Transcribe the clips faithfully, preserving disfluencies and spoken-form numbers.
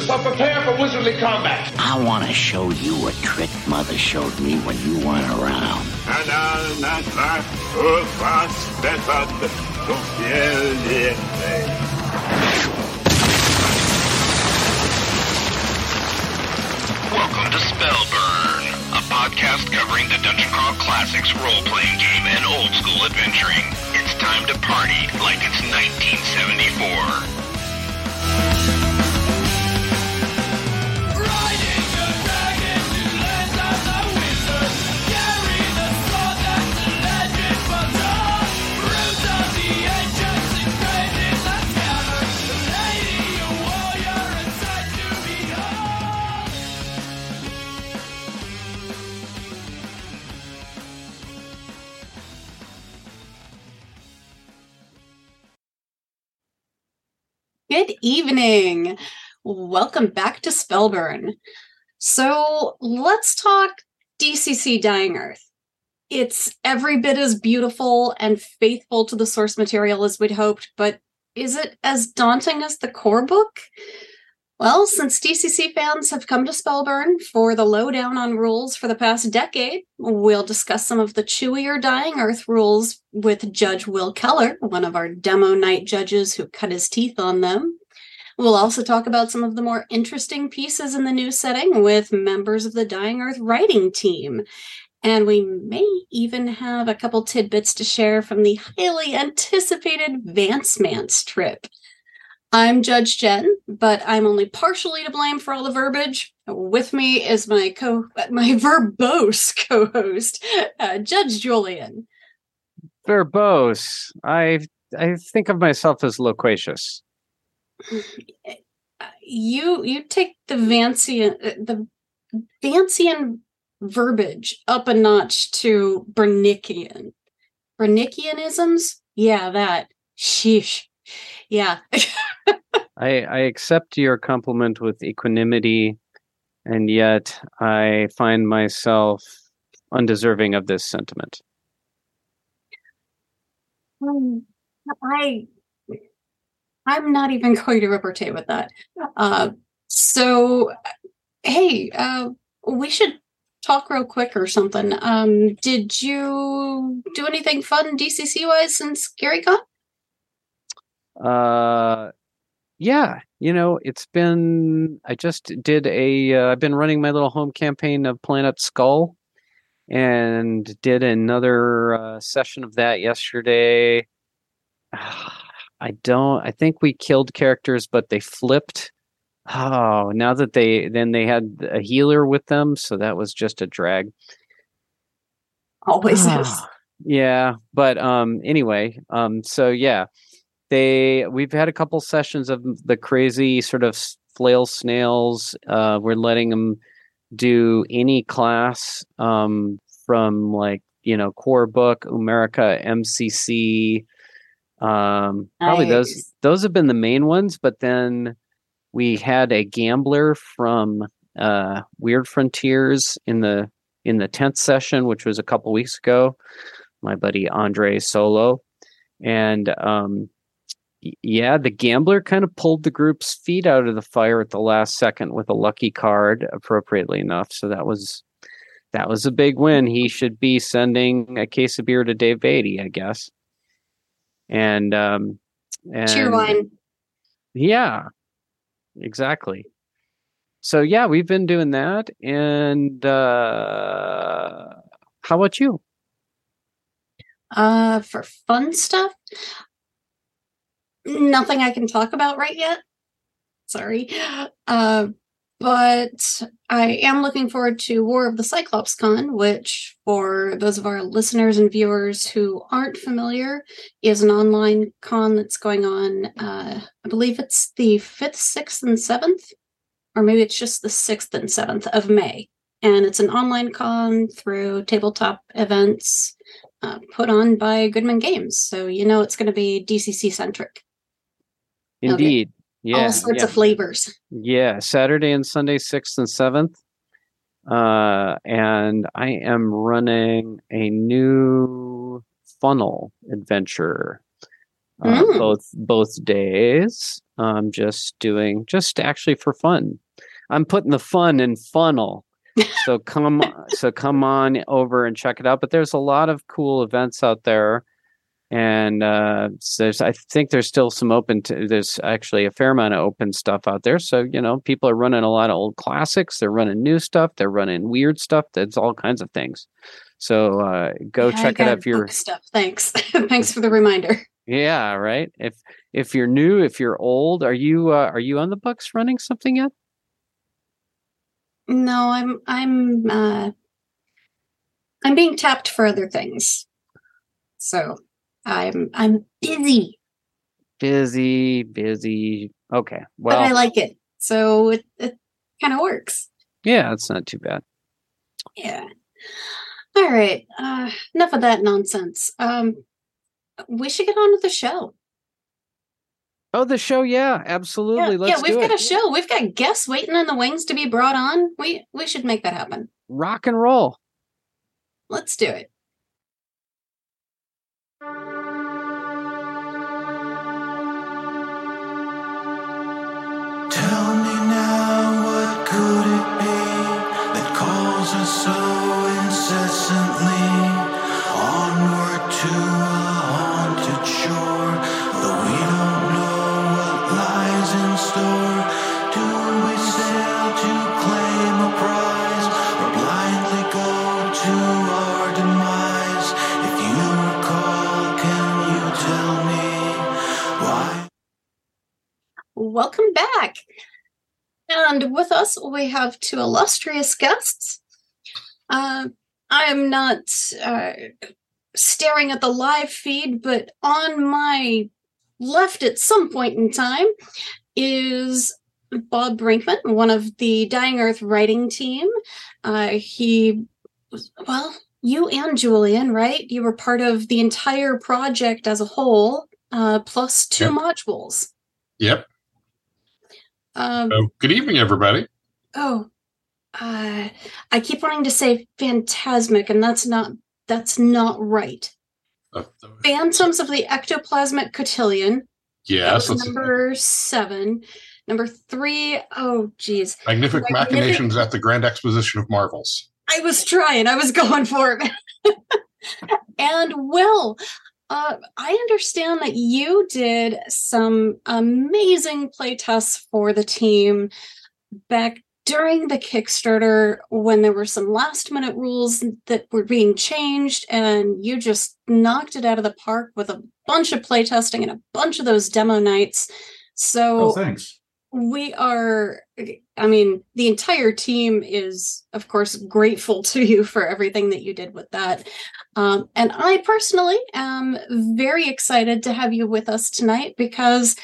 so prepare for wizardly combat. I want to show you a trick Mother showed me when you weren't around. And I'll not laugh or fast method to kill the Welcome to Spellburn, a podcast covering the Dungeon Crawl Classics role-playing game and old-school adventuring. It's time to party like it's nineteen seventy-four. Good evening. Welcome back to Spellburn. So let's talk D C C Dying Earth. It's every bit as beautiful and faithful to the source material as we'd hoped, but is it as daunting as the core book? Well, since D C C fans have come to Spellburn for the lowdown on rules for the past decade, we'll discuss some of the chewier Dying Earth rules with Judge Will Keller, one of our demo night judges who cut his teeth on them. We'll also talk about some of the more interesting pieces in the new setting with members of the Dying Earth writing team. And we may even have a couple tidbits to share from the highly anticipated Vance Mance trip. I'm Judge Jen, but I'm only partially to blame for all the verbiage. With me is my co my verbose co-host, uh, Judge Julian. Verbose. I I think of myself as loquacious. You you take the Vancian the Vancian verbiage up a notch to Bernician. Bernicianisms? Yeah, that. Sheesh. Yeah. I, I accept your compliment with equanimity, and yet I find myself undeserving of this sentiment. Um, I, I'm not even going to repartee with that. Uh, so, hey, uh, we should talk real quick or something. Um, did you do anything fun D C C-wise since GaryCon? Uh, yeah, you know, it's been, I just did a, uh, I've been running my little home campaign of Planet Skull and did another uh, session of that yesterday. I don't, I think we killed characters, but they flipped. Oh, now that they, then they had a healer with them. So that was just a drag. Always is. Yeah. But, um, anyway, um, so yeah. They we've had a couple sessions of the crazy sort of flail snails. Uh, we're letting them do any class um, from like, you know, core book, Umerica, M C C. Um, probably Nice. those those have been the main ones. But then we had a gambler from uh, Weird Frontiers in the in the tenth session, which was a couple weeks ago. My buddy Andre Solo, and um, yeah, the gambler kind of pulled the group's feet out of the fire at the last second with a lucky card, appropriately enough. So that was that was a big win. He should be sending a case of beer to Dave Beatty, I guess. And um, and Cheer wine. Yeah, exactly. So yeah, we've been doing that. And uh, how about you? Uh, for fun stuff. Nothing I can talk about right yet. Sorry. Uh, but I am looking forward to War of the Cyclops Con, which, for those of our listeners and viewers who aren't familiar, is an online con that's going on. Uh, I believe it's the fifth, sixth, and seventh, or maybe it's just the sixth and seventh of May. And it's an online con through tabletop events uh, put on by Goodman Games. So you know it's going to be D C C-centric. Indeed. Yeah. All sorts yeah. of flavors. Yeah. Saturday and Sunday, sixth and seventh. Uh, and I am running a new funnel adventure uh, Mm. both both days. I'm just doing, just actually for fun. I'm putting the fun in funnel. So come, so come on over and check it out. But there's a lot of cool events out there, and uh, so there's, I think there's still some open. To, there's actually a fair amount of open stuff out there. So you know, people are running a lot of old classics. They're running new stuff. They're running weird stuff. There's all kinds of things. So uh, go yeah, check it out if you're stuff. Thanks, thanks for the reminder. Yeah, right. If if you're new, if you're old, are you uh, are you on the books running something yet? No, I'm I'm uh, I'm being tapped for other things, so I'm I'm busy. Busy, busy. Okay, well, but I like it, so it it kind of works. Yeah, it's not too bad. Yeah. All right. Uh, enough of that nonsense. Um, we should get on with the show. Oh, the show, yeah, absolutely. Yeah, Let's yeah we've do got it. a show. We've got guests waiting in the wings to be brought on. We we should make that happen. Rock and roll. Let's do it. Tell me now, what could it be that calls us so incessantly onward to a haunted shore, though we don't know what lies in store? Do we sail to claim a prize, or blindly go to our demise? If you recall, can you tell me why? Welcome back. And with us, we have two illustrious guests. Uh, I'm not uh, staring at the live feed, but on my left at some point in time is Bob Brinkman, one of the Dying Earth writing team. Uh, he, well, you and Julian, right? You were part of the entire project as a whole, uh, plus two Yep. modules. Yep. Um, So, good evening, everybody. Oh, uh, I keep wanting to say phantasmic, and that's not that's not right. Uh, Phantoms of the Ectoplasmic Cotillion. That yes. was let's- number seven. Number three, oh geez. Magnific Magnific- Machinations at the Grand Exposition of Marvels. I was trying, I was going for it. And Will, uh, I understand that you did some amazing play tests for the team back during the Kickstarter when there were some last minute rules that were being changed, and you just knocked it out of the park with a bunch of play testing and a bunch of those demo nights. So Oh, thanks. we are, I mean, the entire team is, of course, grateful to you for everything that you did with that. Um, and I personally am very excited to have you with us tonight because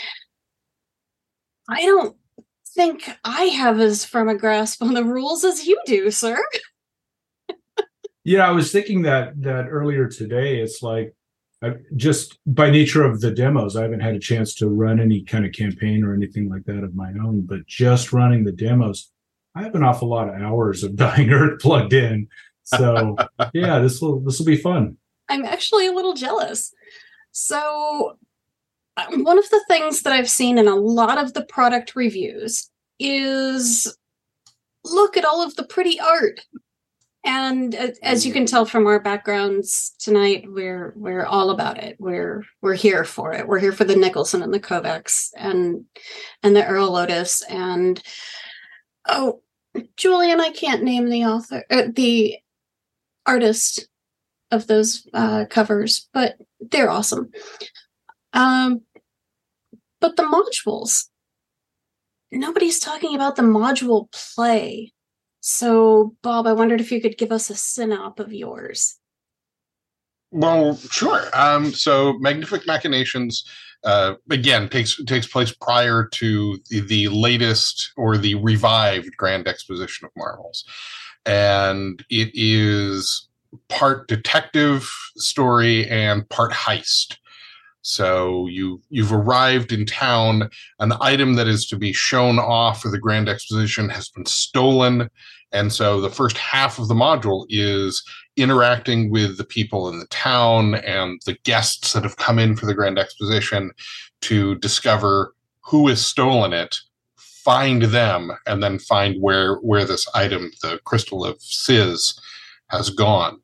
I don't think I have as firm a grasp on the rules as you do, sir. Yeah, I was thinking that that earlier today. It's like I, just by nature of the demos, I haven't had a chance to run any kind of campaign or anything like that of my own. But just running the demos, I have an awful lot of hours of Dying Earth plugged in. So yeah, this will this will be fun. I'm actually a little jealous. So uh, one of the things that I've seen in a lot of the product reviews is look at all of the pretty art. And uh, as you can tell from our backgrounds tonight, we're we're all about it. We're we're here for it. We're here for the Nicholson and the Kovacs and and the Earl Lotus and oh, Julian, I can't name the author, uh, the artist of those uh, covers, but they're awesome. Um, but the modules, nobody's talking about the module play. So, Bob, I wondered if you could give us a synop of yours. Well, sure. Um, so, Magnific Machinations, uh, again, takes takes place prior to the, the latest or the revived Grand Exposition of Marvels. And it is part detective story and part heist. So you you've arrived in town. An item that is to be shown off for the Grand Exposition has been stolen, and so the first half of the module is interacting with the people in the town and the guests that have come in for the Grand Exposition to discover who has stolen it, find them, and then find where where this item, the Crystal of Sis, has gone.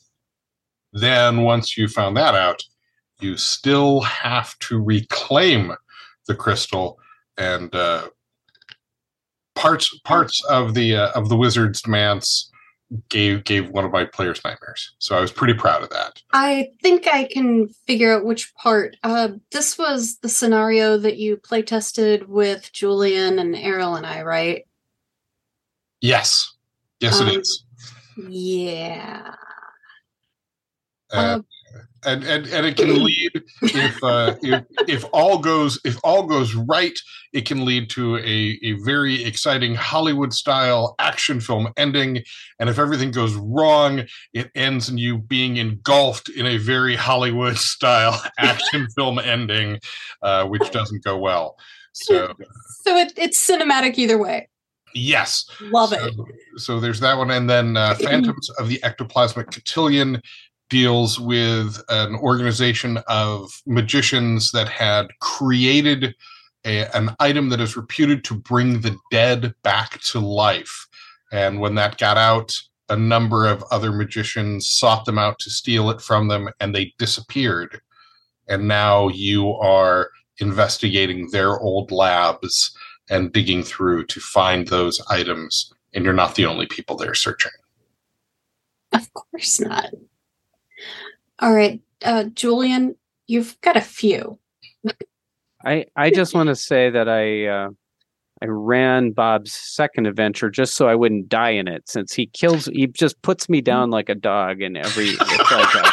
Then once you found that out, you still have to reclaim the crystal, and uh, parts parts of the uh, of the wizard's dance gave gave one of my players nightmares. So I was pretty proud of that. I think I can figure out which part. Uh, this was the scenario that you play tested with Julian and Errol and I, right? Yes, yes, Um, it is. Yeah. Uh, Um, and, and and it can lead if uh, if if all goes if all goes right, it can lead to a a very exciting Hollywood style action film ending. And if everything goes wrong, it ends in you being engulfed in a very Hollywood style action film ending, uh, which doesn't go well. So So it, it's cinematic either way. yes, Love so, it. so there's that one, and then uh, Phantoms of the Ectoplasmic Cotillion deals with an organization of magicians that had created a, an item that is reputed to bring the dead back to life. And when that got out, a number of other magicians sought them out to steal it from them, and they disappeared. And now you are investigating their old labs and digging through to find those items, and you're not the only people there searching. Of course not. All right, uh, Julian, you've got a few. I I just want to say that I uh, I ran Bob's second adventure just so I wouldn't die in it, since he kills he just puts me down like a dog in every it's like that.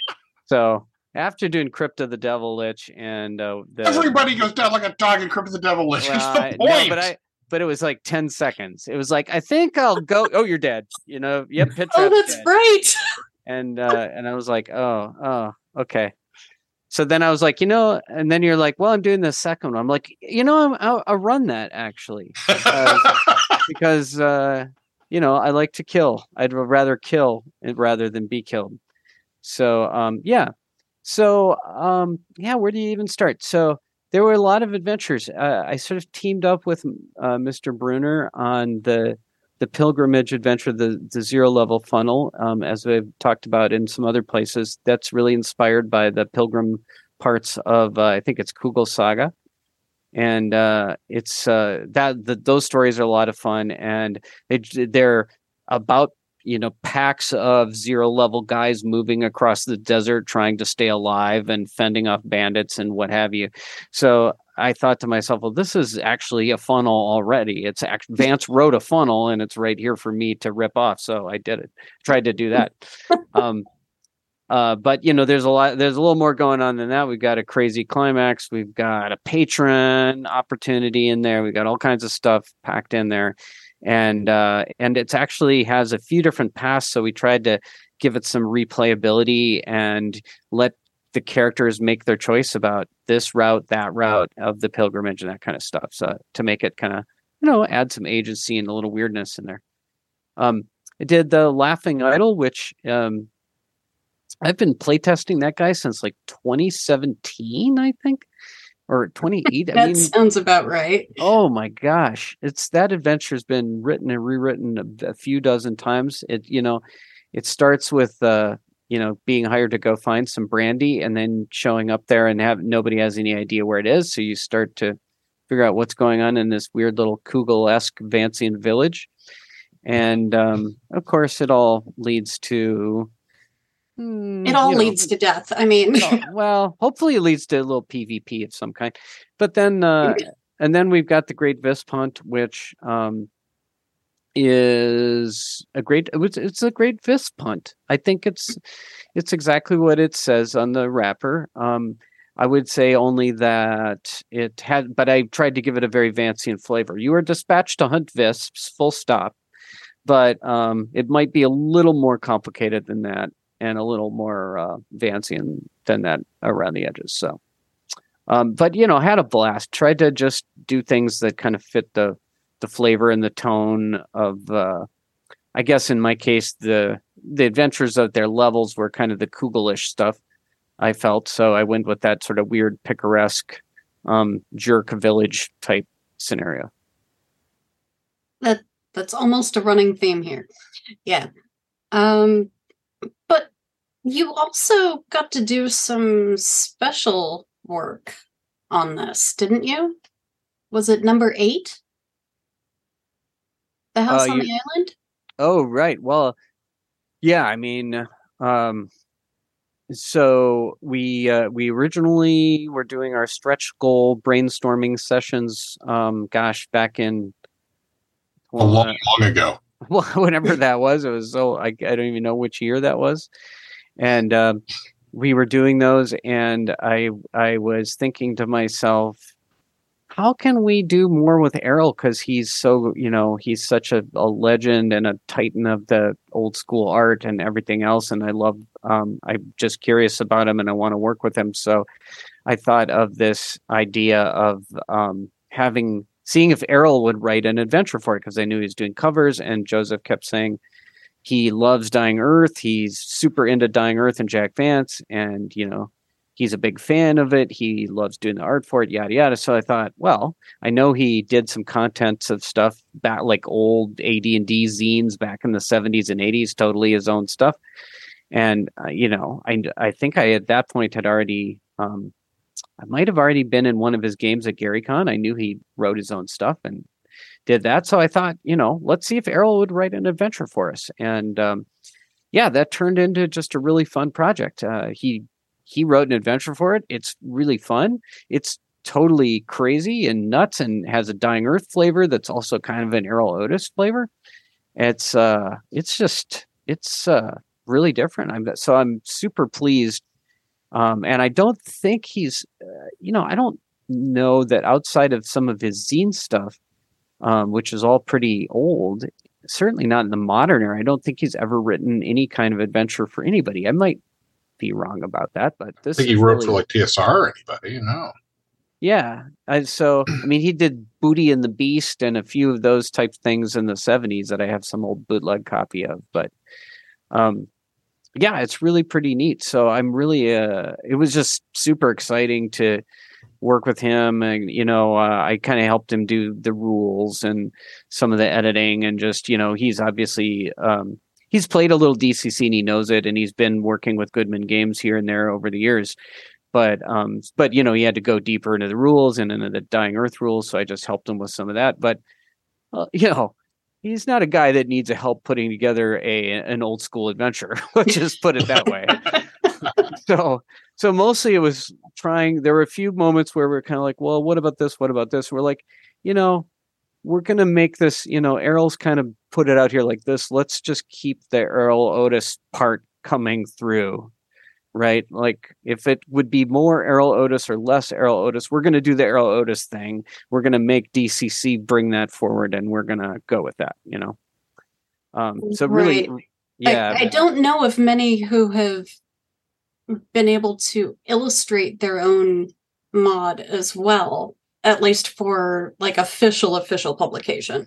So after doing Crypt of the Devil Lich and uh, the, Everybody goes down like a dog in Crypt of the Devil Lich. well, It's I- the no, point. but I but it was like ten seconds. It was like, I think I'll go. Oh, you're dead. You know. Yep. Pit Oh, trap's that's dead. right. And uh, and I was like, oh, oh, okay. So then I was like, you know, and then you're like, well, I'm doing the second one. I'm like, you know, I'm, I'll, I'll run that actually because, because uh, you know, I like to kill. I'd rather kill rather than be killed. So um, yeah. So um, yeah, where do you even start? So there were a lot of adventures. Uh, I sort of teamed up with uh, Mister Bruner on the the pilgrimage adventure, the, the zero level funnel, um, as we've talked about in some other places. That's really inspired by the pilgrim parts of, uh, I think it's Kugel Saga. And uh, it's uh, that the, those stories are a lot of fun, and they, they're about, you know, packs of zero level guys moving across the desert, trying to stay alive and fending off bandits and what have you. So I thought to myself, well, this is actually a funnel already. It's act- Vance wrote a funnel, and it's right here for me to rip off. So I did it. Tried to do that. um, uh, but you know, there's a lot. There's a little more going on than that. We've got a crazy climax. We've got a patron opportunity in there. We've got all kinds of stuff packed in there, and uh, and it's actually has a few different paths. So we tried to give it some replayability and let the characters make their choice about this route, that route of the pilgrimage and that kind of stuff. So to make it kind of, you know, add some agency and a little weirdness in there. Um, I did the Laughing Idol, which um, I've been playtesting that guy since like twenty seventeen, I think, or twenty-eight. That I mean, sounds about right. oh my gosh, it's that adventure's been written and rewritten a, a few dozen times. It, you know, it starts with, uh, you know, being hired to go find some brandy, and then showing up there and have nobody has any idea where it is. So you start to figure out what's going on in this weird little Kugel-esque Vancian village. And um, of course, it all leads to. mm, It all you know, leads to death. I mean, well, well, hopefully it leads to a little PvP of some kind. But then, uh, and then we've got the Great Visp Hunt, which um, is a great. It's, it's a Great Visp Hunt. I think it's it's exactly what it says on the wrapper. Um, I would say only that it had, but I tried to give it a very Vancian flavor. You are dispatched to hunt visps, full stop. But um, it might be a little more complicated than that, and a little more uh, Vancian than that around the edges. So, um, but you know, had a blast. Tried to just do things that kind of fit the the flavor and the tone of. Uh, I guess in my case, the the adventures of their levels were kind of the Kugelish stuff. I felt so. I went with that sort of weird picaresque um, jerk village type scenario. That that's almost a running theme here. Yeah. Um, but you also got to do some special work on this, didn't you? Was it number eight? The house Uh, on you- the island? Oh, right. Well, yeah, I mean, um, so we uh, we originally were doing our stretch goal brainstorming sessions. Um, gosh, back in A long, long ago. well, whenever that was, it was so I, I don't even know which year that was, and um, we were doing those, and I I was thinking to myself, how can we do more with Errol? Because he's so, you know, he's such a, a legend and a titan of the old school art and everything else. And I love, um, I'm just curious about him and I want to work with him. So I thought of this idea of um, having, seeing if Errol would write an adventure for it, because I knew he was doing covers, and Joseph kept saying he loves Dying Earth. He's super into Dying Earth and Jack Vance, and, you know, he's a big fan of it. He loves doing the art for it, yada, yada. So I thought, well, I know he did some contents of stuff back, like old A D and D zines back in the seventies and eighties, totally his own stuff. And, uh, you know, I, I think I, at that point, had already, um, I might have already been in one of his games at GaryCon. I knew he wrote his own stuff and did that. So I thought, you know, let's see if Errol would write an adventure for us. And, um, yeah, that turned into just a really fun project. Uh, he, He wrote an adventure for it. It's really fun. It's totally crazy and nuts and has a Dying Earth flavor that's also kind of an Errol Otis flavor. It's uh, it's just it's uh, really different. I'm so I'm super pleased. Um, and I don't think he's, uh, you know, I don't know that outside of some of his zine stuff, um, which is all pretty old, certainly not in the modern era. I don't think he's ever written any kind of adventure for anybody. I might be wrong about that, but this I think he is wrote really, for like T S R or anybody, you know. yeah. I, so I mean, he did Booty and the Beast and a few of those type things in the seventies that I have some old bootleg copy of. But um, yeah, it's really pretty neat. So I'm really, uh, it was just super exciting to work with him, and you know, uh, I kind of helped him do the rules and some of the editing, and just, you know, he's obviously. Um, He's played a little D C C and he knows it, and he's been working with Goodman Games here and there over the years. But, um, but you know, he had to go deeper into the rules and into the Dying Earth rules, so I just helped him with some of that. But, uh, you know, he's not a guy that needs a help putting together a an old school adventure. Let's just put it that way. so, so mostly it was trying. There were a few moments where we we're kind of like, well, what about this? What about this? We're like, you know, we're going to make this, you know, Errol's kind of put it out here like this. Let's just keep the Errol Otis part coming through, right? Like if it would be more Errol Otis or less Errol Otis, we're going to do the Errol Otis thing. We're going to make D C C bring that forward, and we're going to go with that, you know? Um, so really, Right. yeah. I, I don't know of many who have been able to illustrate their own mod as well, at least for like official, official publication.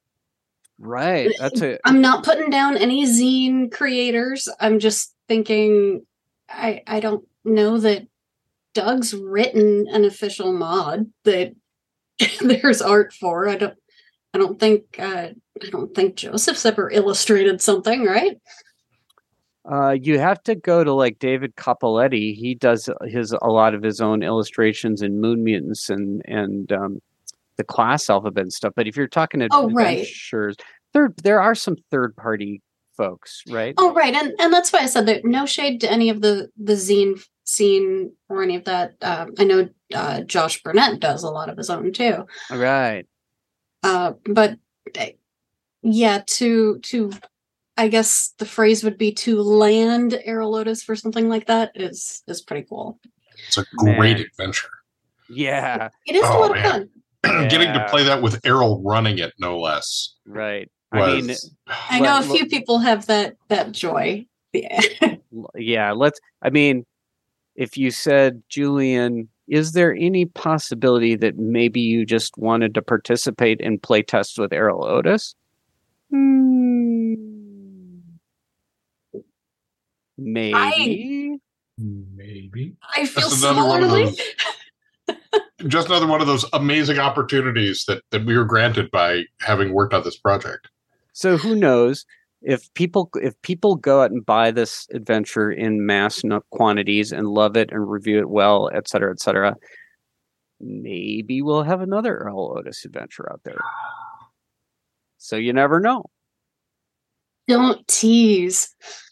Right. That's it. I'm not putting down any zine creators. I'm just thinking, I I don't know that Doug's written an official mod that there's art for. I don't I don't think uh, I don't think Joseph's ever illustrated something, right? Uh, you have to go to like David Coppoletti. He does his a lot of his own illustrations in Moon Mutants and and um, the Class Alphabet and stuff. But if you're talking to Oh, right. adventures, there there are some third party folks, right? Oh, right, and and that's why I said that. No shade to any of the the zine scene or any of that. Um, I know uh, Josh Burnett does a lot of his own too. Right. Uh, but uh, yeah, to to I guess the phrase would be to land Errol Otis for something like that is is pretty cool. It's a great Man. adventure. Yeah. It is a Oh, lot man. of fun. Getting to Yeah. play that with Errol running it, no less. Right. I Was, mean, I know a Let- few people have that that joy. Yeah. l- yeah, let's I mean, if you said, Julian, is there any possibility that maybe you just wanted to participate in play tests with Errol Otis? Hmm. Maybe. Maybe. I feel That's another one of similarly. those just another one of those amazing opportunities that that we were granted by having worked on this project. So who knows if people if people go out and buy this adventure in mass no- quantities and love it and review it well, et cetera, et cetera, maybe we'll have another Earl Otis adventure out there. So you never know. Don't tease.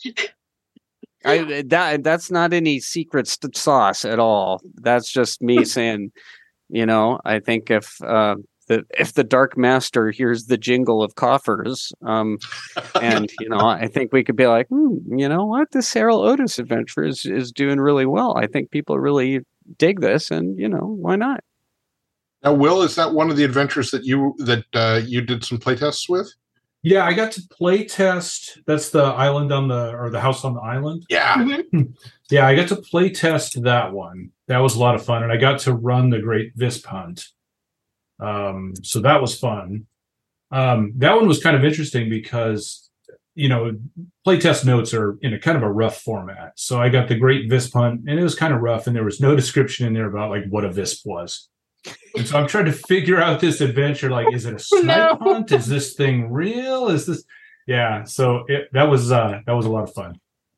I that that's not any secret st- sauce at all. That's just me saying, you know, I think if uh, the if the Dark Master hears the jingle of coffers, um, and you know, I think we could be like, hmm, you know what, this Errol Otis adventure is is doing really well. I think people really dig this, and you know, why not? Now, Will, is that one of the adventures that you that uh, you did some playtests with? Yeah, I got to play test. That's the island on the or the house on the island. Yeah, Mm-hmm. Yeah, I got to play test that one. That was a lot of fun, and I got to run the Great Visp Hunt. Um, so that was fun. Um, that one was kind of interesting because, you know, playtest notes are in a kind of a rough format. So I got the Great Visp Hunt, and it was kind of rough, and there was no description in there about like what a visp was. And so I'm trying to figure out this adventure. Like, is it a snipe No. hunt? Is this thing real? Is this? Yeah. So it, that was uh, that was a lot of fun.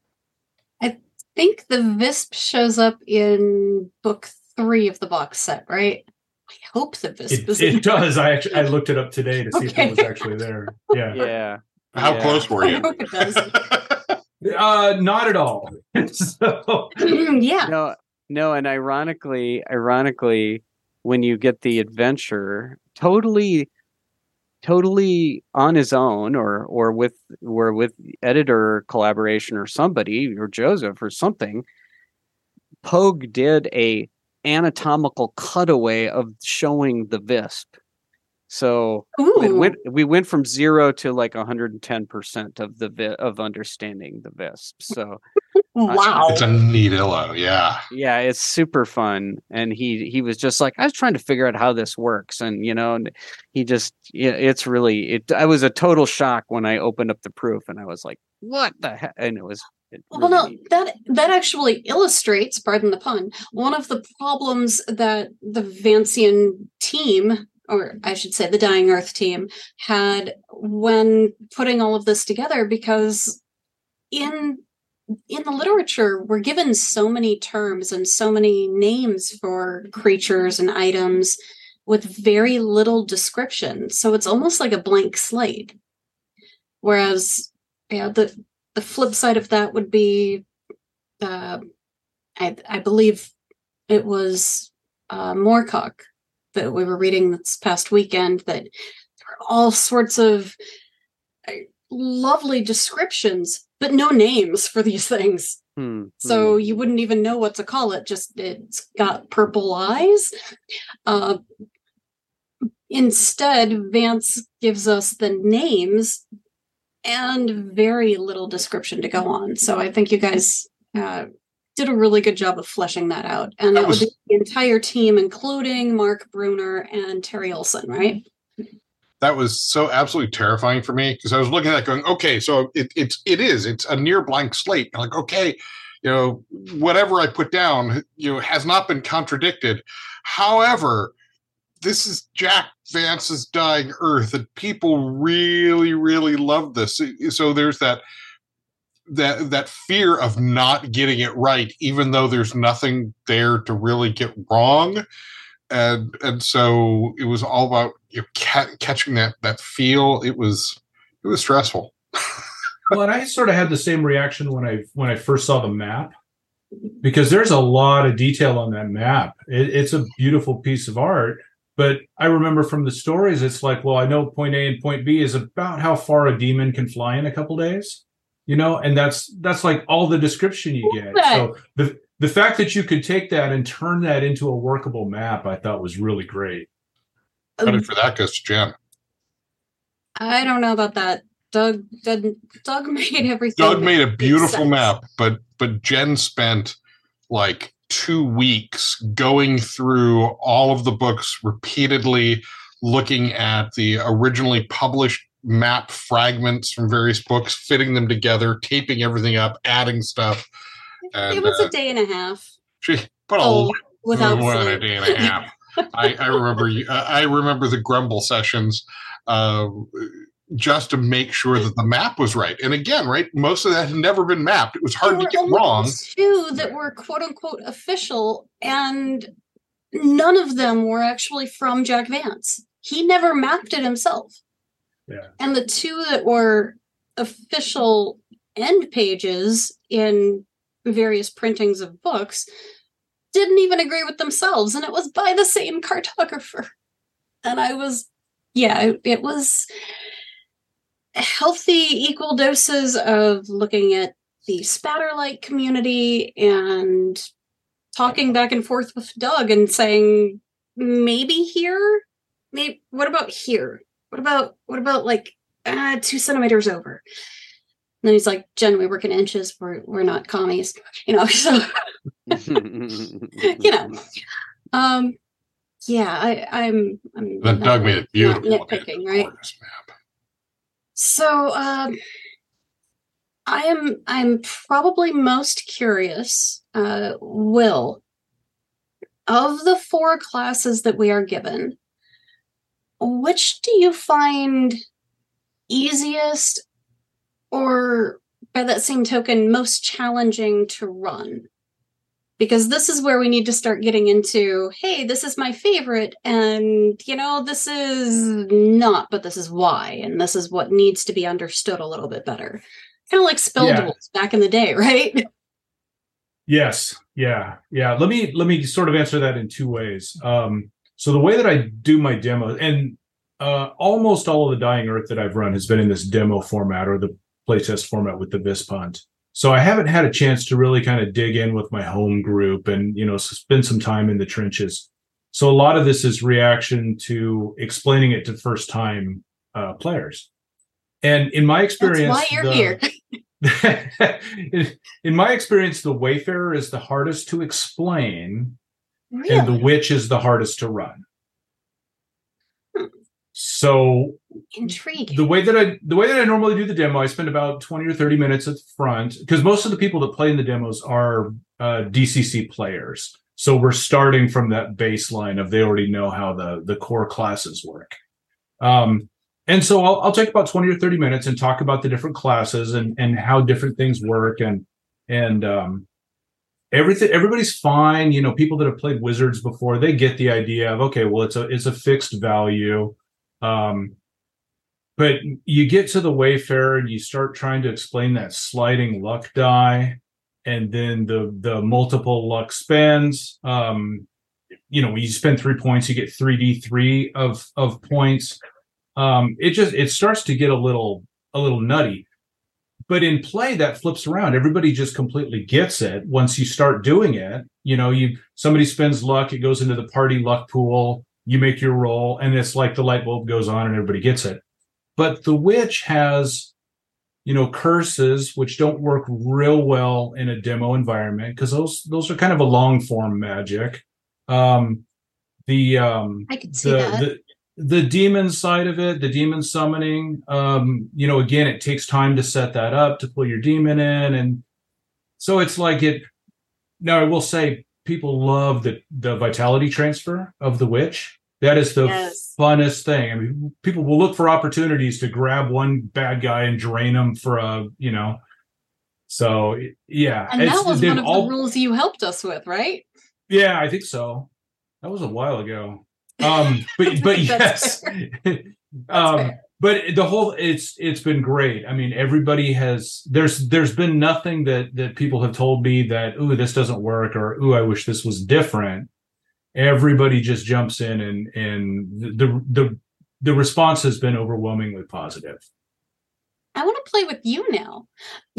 I think the Visp shows up in book three of the box set, right? I hope the Visp It, is in it does. I actually I looked it up today to see if it was Okay. actually there. Yeah. Yeah. how Yeah. close were I you? hope it does. Uh, not at all. So Yeah. No, no, and ironically, ironically, when you get the adventure totally, totally on his own, or or with or with editor collaboration or somebody or Joseph or something, Pogue did a anatomical cutaway of showing the Visp. So we Ooh. went we went from zero to like one hundred ten percent of the vi- of understanding the Visp. So Wow. It's a neatillo, yeah. yeah, it's super fun. And he he was just like, I was trying to figure out how this works, and you know, and he just yeah, it's really it. I was a total shock when I opened up the proof, and I was like, what the heck? And it was. It Well, really no, neat. that that actually illustrates, pardon the pun, one of the problems that the Vancian team, or I should say the Dying Earth team, had when putting all of this together, because in in the literature, we're given so many terms and so many names for creatures and items with very little description. So it's almost like a blank slate. Whereas, yeah, the the flip side of that would be, uh, I, I believe it was uh, Moorcock that we were reading this past weekend, that there were all sorts of uh, lovely descriptions, but no names for these things. Hmm, So hmm. you wouldn't even know what to call it. Just it's got purple eyes. Uh, instead, Vance gives us the names and very little description to go on. So I think you guys uh, did a really good job of fleshing that out. And That that was- was the entire team, including Mark Bruner and Terry Olson, right? That was so absolutely terrifying for me, because I was looking at that going, okay, so it, it's it is it's a near blank slate. I'm like, okay, you know, whatever I put down, you know, has not been contradicted. However, this is Jack Vance's Dying Earth, and people really, really love this. So there's that that that fear of not getting it right, even though there's nothing there to really get wrong. And and so it was all about, you know, ca- catching that that feel. It was it was stressful. well, and I sort of had the same reaction when I when I first saw the map, because there's a lot of detail on that map. It, it's a beautiful piece of art. But I remember from the stories, it's like, well, I know point A and point B is about how far a demon can fly in a couple days, you know, and that's that's like all the description you get. So the the fact that you could take that and turn that into a workable map, I thought was really great. Credit for that goes to Jen. I don't know about that. Doug Doug, Doug made everything. Doug made a make beautiful sense. map, but but Jen spent like two weeks going through all of the books repeatedly, looking at the originally published map fragments from various books, fitting them together, taping everything up, adding stuff. And, It was uh, a day and a half. she put a Oh, lot without more than a sleep. day and a half. I, I remember you, I remember the grumble sessions uh, just to make sure that the map was right. And again, right, most of that had never been mapped. It was hard to get wrong. Two that were quote unquote official, and none of them were actually from Jack Vance. He never mapped it himself. Yeah. And the two that were official end pages in various printings of books didn't even agree with themselves, and it was by the same cartographer. And I was, yeah, it, it was healthy, equal doses of looking at the Spatterlight community and talking back and forth with Doug and saying, maybe here, maybe what about here? What about what about like uh, two centimeters over? And then he's like, Jen, we work in inches. We're we're not commies, you know. So you know, um, yeah, I, I'm. I'm then Doug made it beautiful. Nitpicking, right? Map. So um, I am. I'm probably most curious. Uh, Will, of the four classes that we are given, which do you find easiest, or by that same token, most challenging to run? Because this is where we need to start getting into, hey, this is my favorite, and, you know, this is not, but this is why, and this is what needs to be understood a little bit better. Kind of like Spell Yeah. Duels back in the day, right? Yes. Yeah. Yeah. Let me let me sort of answer that in two ways. Um, so the way that I do my demos, and uh, almost all of the Dying Earth that I've run has been in this demo format or the playtest format with the Vispunt. So I haven't had a chance to really kind of dig in with my home group and, you know, spend some time in the trenches. So a lot of this is reaction to explaining it to first time uh, players. And in my experience, That's why you're the, here. in, in my experience, the Wayfarer is the hardest to explain, Really? and the Witch is the hardest to run. So Intriguing. the way that I the way that I normally do the demo, I spend about twenty or thirty minutes at the front, because most of the people that play in the demos are uh, D C C players. So we're starting from that baseline of they already know how the the core classes work. Um, and so I'll, I'll take about twenty or thirty minutes and talk about the different classes and and how different things work, and and um, everything. Everybody's fine. You know, people that have played Wizards before, they get the idea of, okay, well, it's a it's a fixed value. Um, but you get to the Wayfarer and you start trying to explain that sliding luck die, and then the the multiple luck spends. Um, you know, when you spend three points, you get three d three of of points. Um, it just it starts to get a little a little nutty. But in play, that flips around. Everybody just completely gets it once you start doing it. You know, you somebody spends luck, it goes into the party luck pool. You make your roll, and it's like the light bulb goes on and everybody gets it. But the Witch has, you know, curses, which don't work real well in a demo environment, because those those are kind of a long form magic. Um, the um, I could see the, that. the the demon side of it, the demon summoning, um, you know, again, it takes time to set that up, to pull your demon in, and so it's like it. Now, I will say, people love the the vitality transfer of the Witch. That is the Yes. funnest thing. I mean, people will look for opportunities to grab one bad guy and drain them for a, you know. So yeah, And it's- that was they've one of all- the rules you helped us with, right? Yeah, I think so. That was a while ago. Um, but but yes, That's um, fair. but the whole it's it's been great. I mean, everybody has there's there's been nothing that that people have told me that, ooh, this doesn't work, or ooh, I wish this was different. Everybody just jumps in, and and the the the response has been overwhelmingly positive. I want to play with you now.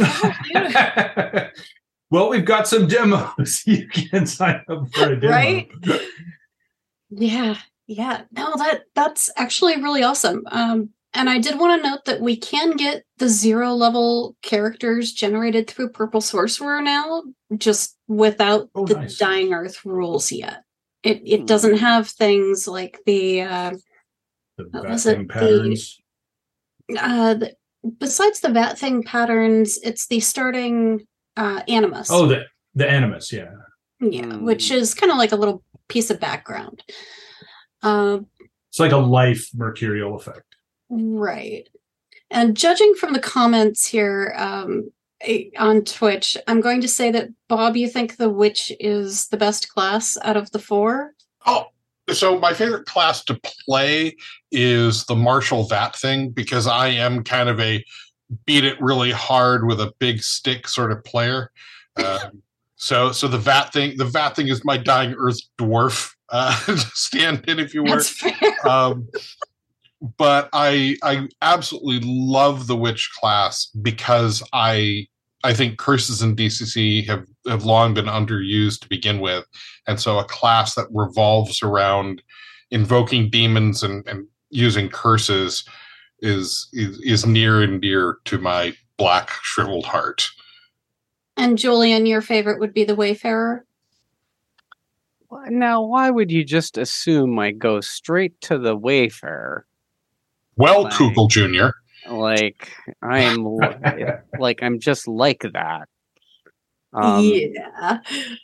Well, we've got some demos. You can sign up for a demo. Right? Yeah, yeah. No, that that's actually really awesome. Um, and I did want to note that we can get the zero level characters generated through Purple Sorcerer now, just without Oh, the nice. Dying Earth rules yet. It it doesn't have things like the uh, The What bat was it? thing The- patterns. uh the, besides the Vat Thing patterns, it's the starting uh Animus. Oh, the the Animus, yeah. Yeah, Hmm. which is kind of like a little piece of background. Uh, It's like a life mercurial effect. right. And judging from the comments here um, eh, on Twitch, I'm going to say that, Bob, you think the witch is the best class out of the four? Oh, so my favorite class to play is the martial vat thing, because I am kind of a beat it really hard with a big stick sort of player. Um, so so the vat thing, the vat thing is my dying earth dwarf uh, stand in, if you were. That's fair. Um, but I I absolutely love the witch class because I I think curses in D C C have, have long been underused to begin with. And so a class that revolves around invoking demons and, and using curses is, is is near and dear to my black shriveled heart. And Julian, your favorite would be the Wayfarer? Now, why would you just assume I go straight to the Wayfarer? Well, Like- Kugel Junior Like I'm li- like I'm just like that. Um, yeah.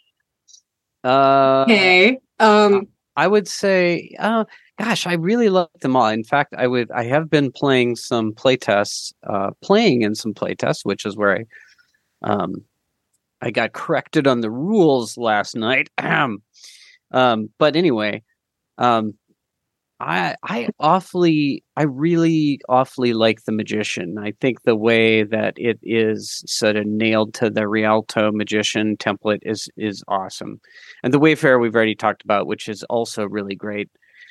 uh, Okay. Um, I would say, uh, gosh, I really like them all. In fact, I would. I have been playing some playtests, uh, playing in some playtests, which is where I, um, I got corrected on the rules last night. um, but anyway, um, I I awfully, I really awfully like the Magician. I think the way that it is sort of nailed to the Rialto Magician template is is awesome, and the Wayfarer we've already talked about, which is also really great.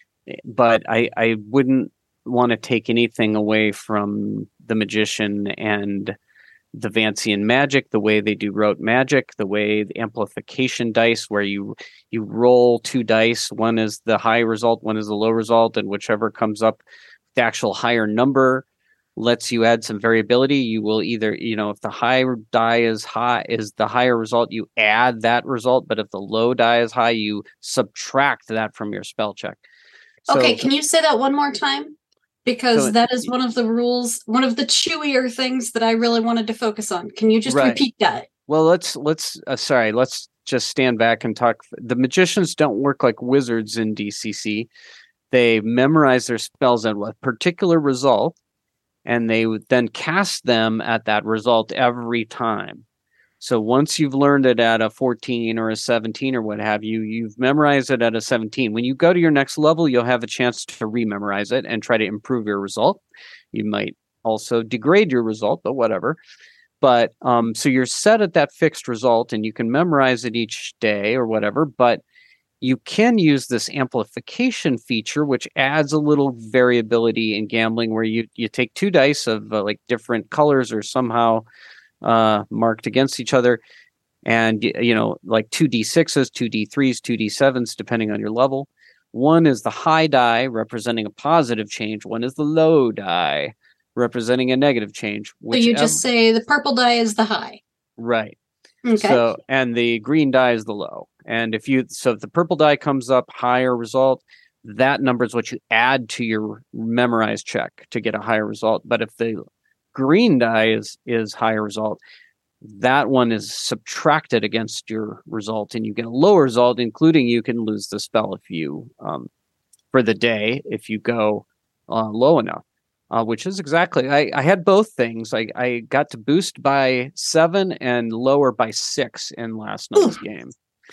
But I I wouldn't want to take anything away from the Magician and the Vancian magic, the way they do rote magic, the way the amplification dice, where you you roll two dice, one is the high result, one is the low result, and whichever comes up the actual higher number lets you add some variability. You will either, you know, if the high die is high is the higher result, you add that result, but if the low die is high, you subtract that from your spell check. So, okay, can you say that one more time? Because So- that is one of the rules, one of the chewier things that I really wanted to focus on. Can you just Right. repeat that? Well, let's let's uh, sorry, let's just stand back and talk. The magicians don't work like wizards in D C C. They memorize their spells at a particular result, and they would then cast them at that result every time. So once you've learned it at a fourteen or a seventeen or what have you, you've memorized it at a seventeen. When you go to your next level, you'll have a chance to rememorize it and try to improve your result. You might also degrade your result, but whatever. But um, so you're set at that fixed result and you can memorize it each day or whatever, but you can use this amplification feature, which adds a little variability in gambling where you, you take two dice of uh, like different colors or somehow uh, marked against each other. And, y- you know, like two d sixes, two d threes, two d sevens, depending on your level. One is the high die representing a positive change. One is the low die representing a negative change. So you whichever- just say the purple die is the high. Right. Okay. So, and the green die is the low. And if you, so if the purple die comes up higher result, that number is what you add to your memorized check to get a higher result. But if the green die is, is higher result, that one is subtracted against your result and you get a lower result, including you can lose the spell if you, um, for the day, if you go uh, low enough. Uh, which is exactly, I, I had both things. I, I got to boost by seven and lower by six in last night's game.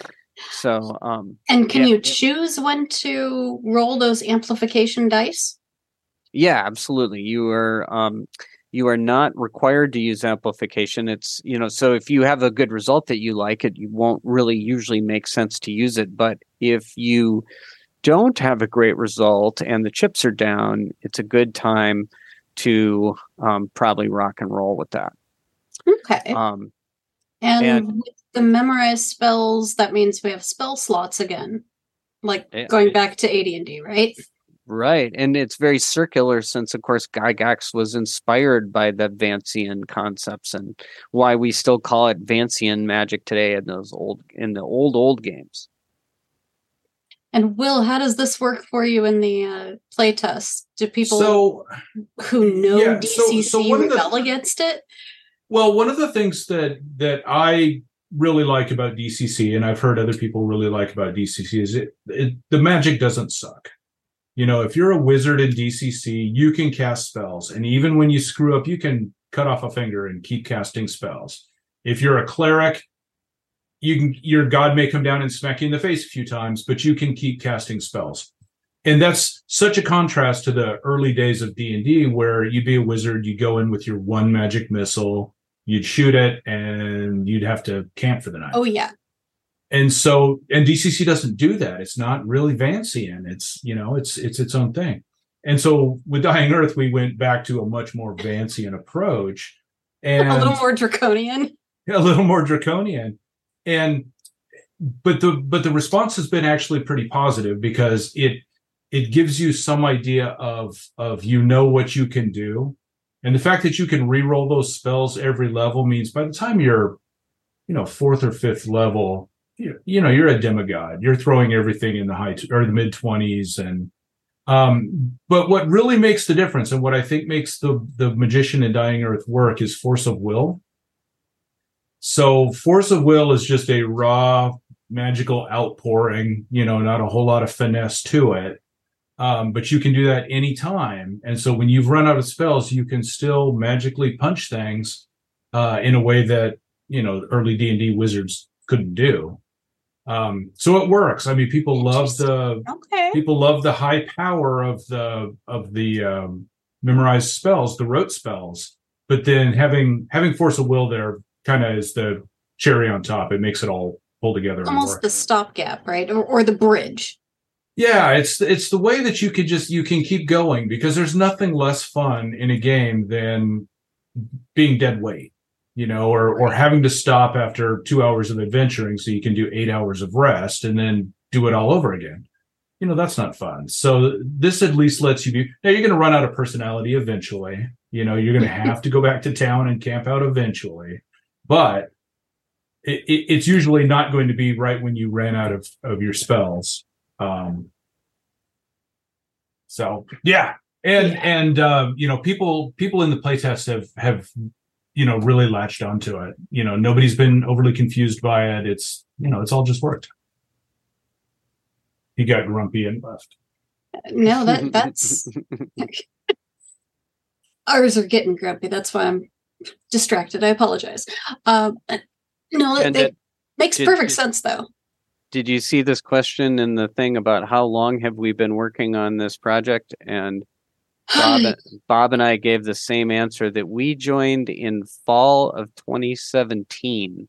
So, um, and can yeah, you yeah. choose when to roll those amplification dice? yeah, absolutely. You are, um, you are not required to use amplification. It's, you know, so if you have a good result that you like, it you won't really usually make sense to use it. But if you don't have a great result and the chips are down, it's a good time to um, probably rock and roll with that. Okay. Um, and, and- with the memorized spells, that means we have spell slots again. Like Yeah. going back to A D and D, right? right. And it's very circular since, of course, Gygax was inspired by the Vancian concepts and why we still call it Vancian magic today in those old, in the old, old games. And Will, how does this work for you in the uh, playtest? Do people So, who know yeah, so- D C C so one of the- rebel against it? well, one of the things that that I really like about D C C, and I've heard other people really like about D C C, is it, it the magic doesn't suck. You know, if you're a wizard in D C C, you can cast spells. And even when you screw up, you can cut off a finger and keep casting spells. If you're a cleric, you can, your god may come down and smack you in the face a few times, but you can keep casting spells. And that's such a contrast to the early days of D and D, where you'd be a wizard, you'd go in with your one magic missile, you'd shoot it, and you'd have to camp for the night. Oh, yeah. And so, and D C C doesn't do that. It's not really Vancian. It's, you know, it's it's its own thing. And so with Dying Earth, we went back to a much more Vancian approach. And a little more draconian. A little more draconian. And but the but the response has been actually pretty positive, because it it gives you some idea of of you know what you can do. And the fact that you can re-roll those spells every level means by the time you're, you know, fourth or fifth level, you, you know, you're a demigod. You're throwing everything in the high t- or the mid twenties. And um, but what really makes the difference, and what I think makes the the magician in Dying Earth work, is force of will. So force of will is just a raw magical outpouring, you know, not a whole lot of finesse to it. Um, but you can do that anytime. And so when you've run out of spells, you can still magically punch things uh, in a way that, you know, early D and D wizards couldn't do. Um, so it works. I mean, people love the okay. people love the high power of the of the um, memorized spells, the rote spells. But then having having force of will there kind of is the cherry on top. It makes it all pull together. Almost the stopgap, right? Or, or the bridge. Yeah, it's it's the way that you could just you can keep going, because there's nothing less fun in a game than being dead weight, you know, or or having to stop after two hours of adventuring so you can do eight hours of rest and then do it all over again. You know, that's not fun. So this at least lets you be. Now you're going to run out of personality eventually. You know, you're going to have to go back to town and camp out eventually, but it, it, it's usually not going to be right when you ran out of of your spells. Um, so yeah. And, yeah. and, uh, you know, people, people in the playtest have, have, you know, really latched onto it. You know, nobody's been overly confused by it. It's, you know, it's all just worked. He got grumpy and left. No, that that's ours are getting grumpy. That's why I'm distracted. I apologize. Um, no, it, it makes did, perfect did, sense though. Did you see this question in the thing about how long have we been working on this project? And Bob, Bob and I gave the same answer, that we joined in fall of twenty seventeen.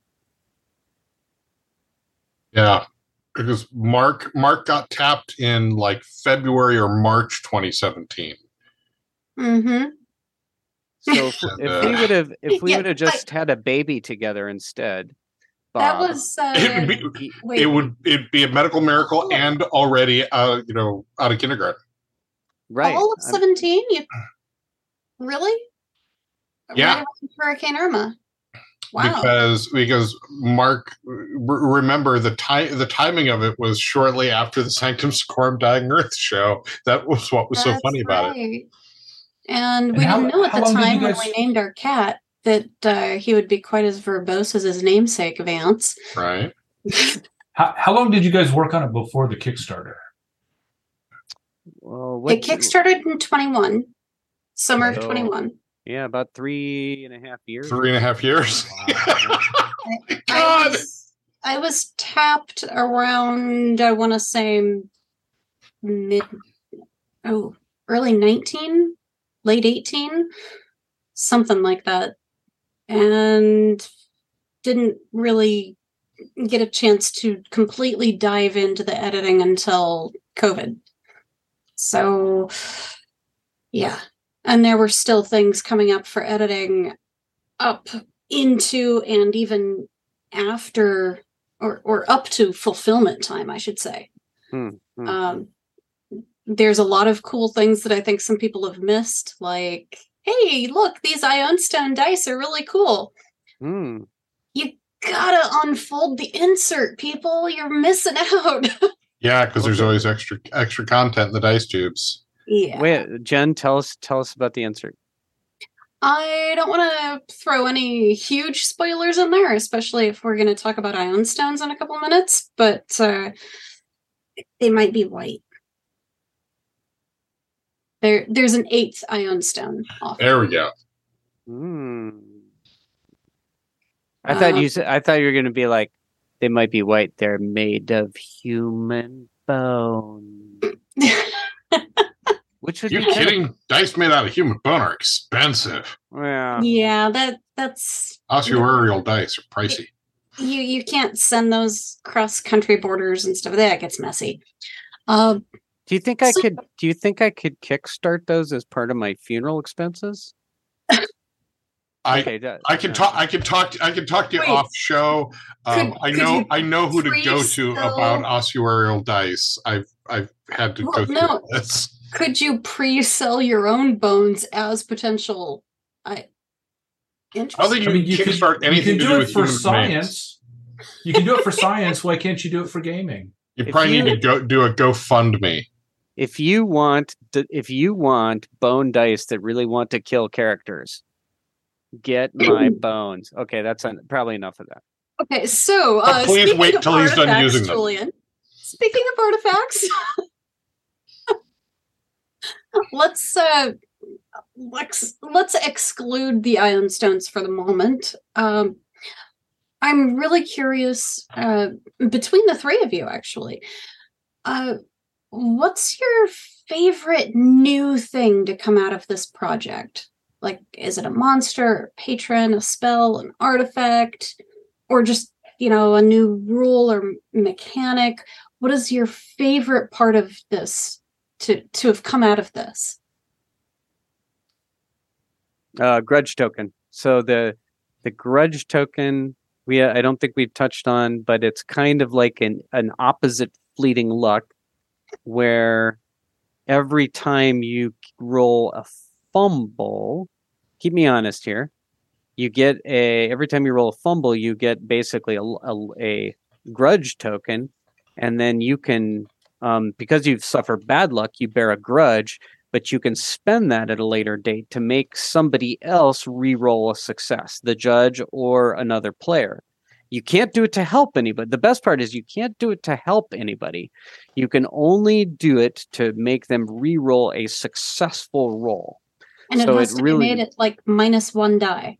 Yeah, because Mark Mark got tapped in like February or March twenty seventeen. Mm-hmm. So if, And, if uh, we would have if we Yeah, would have just had a baby together instead. That Bob, was uh, It would be, wait, it would it'd be a medical miracle, and already, uh, you know, out of kindergarten. right. all of I'm- seventeen. You really? Yeah. Right around Hurricane Irma. Wow. Because because Mark, r- remember the time the timing of it was shortly after the Sanctum Sanctorum Dying Earth show. That was what was so That's funny about it. right. And we And how- didn't know at how the long did you time when guys- we named our cat that uh, he would be quite as verbose as his namesake, Vance. Right. How, how long did you guys work on it before the Kickstarter? well, what, It kickstarted in twenty-one, summer of So- twenty-one. Yeah, about three and a half years. Three and a half years. I, I God. was, I was tapped around, I want to say mid, oh, early nineteen, late eighteen, something like that. And didn't really get a chance to completely dive into the editing until COVID. So, yeah. And there were still things coming up for editing up into and even after or, or up to fulfillment time, I should say. Hmm, hmm. Um, there's a lot of cool things that I think some people have missed, like, hey, look, these Ionstone dice are really cool. Hmm. You gotta unfold the insert, people. You're missing out. Yeah, because there's Okay. always extra extra content in the dice tubes. Yeah. Wait, Jen, tell us tell us about the insert. I don't want to throw any huge spoilers in there, especially if we're going to talk about Ionstones in a couple minutes, but uh, they might be white. There, there's an eighth Ion Stone offer. There we go. Hmm. I thought you Um, said. I thought you were going to be like, they might be white. They're made of human bone. Which would You be kind of- kidding? Dice made out of human bone are expensive. yeah. yeah, that that's Ossuarial dice are pricey. you. You can't send those cross country borders and stuff. That gets messy. Um, Do you think I So- could? Do you think I could kickstart those as part of my funeral expenses? I Okay, that- I can yeah. talk. I can talk. I can talk to you Wait. off show. Um, Could- I could know. you I know who to go to pre-sell- about ossuarial dice. I've I've had to Well, go through no. this. could you pre-sell your own bones as potential? I. I don't think Interesting. you I mean, you can can, kickstart you anything can to do do it with for human remains. science. You can do it for science. Why can't you do it for gaming? You If probably you- need to go do a GoFundMe. If you want, to, if you want bone dice that really want to kill characters, get my bones. Okay, that's un- probably enough of that. Okay, so But uh, please speaking wait of till he's done artifacts, using them. Julian. Speaking of artifacts, let's uh, let's let's exclude the Ion Stones for the moment. Um, I'm really curious uh, between the three of you, actually. Uh, what's your favorite new thing to come out of this project? Like, is it a monster, a patron, a spell, an artifact, or just, you know, a new rule or mechanic? What is your favorite part of this to to have come out of this? Uh, grudge token. So the the grudge token, we I don't think we've touched on, but it's kind of like an an opposite fleeting luck, where every time you roll a fumble, keep me honest here, you get a every time you roll a fumble, you get basically a a, a grudge token, and then you can um, because you've suffered bad luck, you bear a grudge. But you can spend that at a later date to make somebody else re-roll a success, the judge or another player. You can't do it to help anybody. The best part is you can't do it to help anybody. You can only do it to make them re-roll a successful roll. And So it has it to really- be made at like minus one die.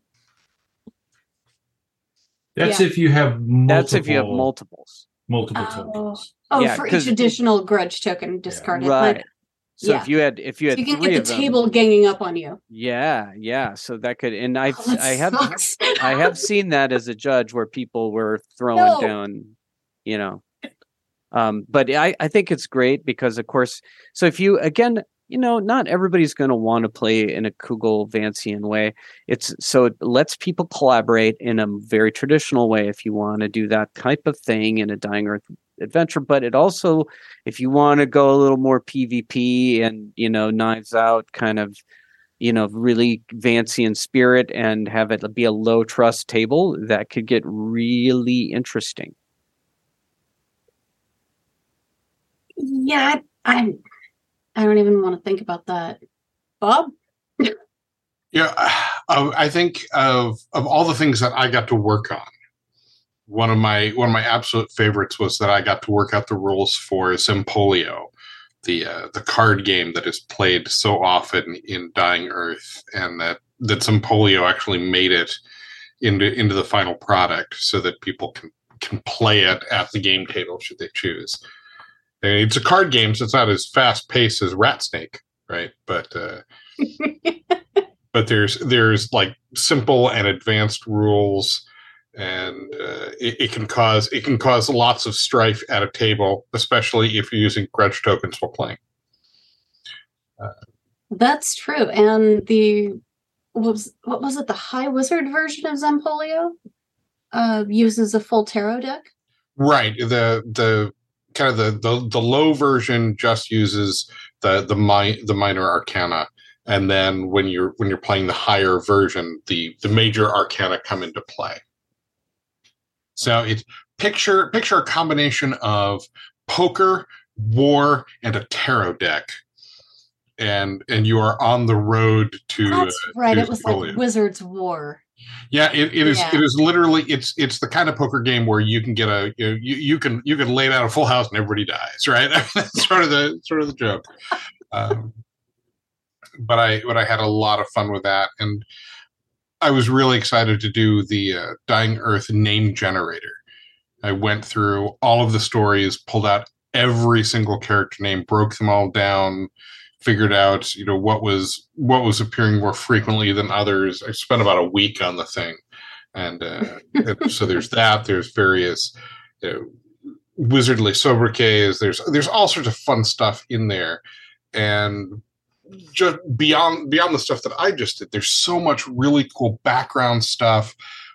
That's Yeah. if you have multiple, That's if you have multiples. multiple Oh. tokens. Oh, Yeah, for 'cause- each additional grudge token discarded. Right. Like, So yeah. if you had if you so had you can three get of the them, table ganging up on you. yeah, yeah. So that could, and I've Oh, that I have sucks. I have seen that as a judge where people were throwing No. down, you know. Um, but I, I think it's great because, of course, so if you, again, you know, not everybody's going to want to play in a Kugel Vancian way. It's so it lets people collaborate in a very traditional way if you want to do that type of thing in a Dying Earth adventure. But it also, if you want to go a little more PvP and, you know, Knives Out kind of, you know, really Vancian spirit and have it be a low trust table, that could get really interesting. Yeah, I, I I don't even want to think about that. Bob? Yeah, I I think of of all the things that I got to work on, one of my one of my absolute favorites was that I got to work out the rules for Zempolio, the uh, the card game that is played so often in Dying Earth, and that that Zempolio actually made it into into the final product so that people can can play it at the game table should they choose. And it's a card game, so it's not as fast paced as Rat Snake, right? But uh, but there's there's like simple and advanced rules, and uh, it, it can cause it can cause lots of strife at a table, especially if you're using grudge tokens while playing. That's true. And the what was what was it? The High Wizard version of Zempolio uh, uses a full tarot deck. Right. The the kind of the the, the low version just uses the the mi- the minor arcana, and then when you're when you're playing the higher version, the the major arcana come into play. So it's picture picture a combination of poker, war, and a tarot deck, and and you are on the road to. That's uh, right. to It was Napoleon. like Wizard's War. Yeah, it, it is. Yeah. It is literally. It's it's the kind of poker game where you can get a you, know, you you can you can lay down a full house and everybody dies, right? That's sort of the sort of the joke. Um, but I but I had a lot of fun with that, and I was really excited to do the uh, Dying Earth name generator. I went through all of the stories, pulled out every single character name, broke them all down, figured out, you know, what was what was appearing more frequently than others. I spent about a week on the thing, and uh, so there's that. There's various you know, wizardly sobriquets. There's there's all sorts of fun stuff in there, and just beyond beyond the stuff that I just did, there's so much really cool background stuff.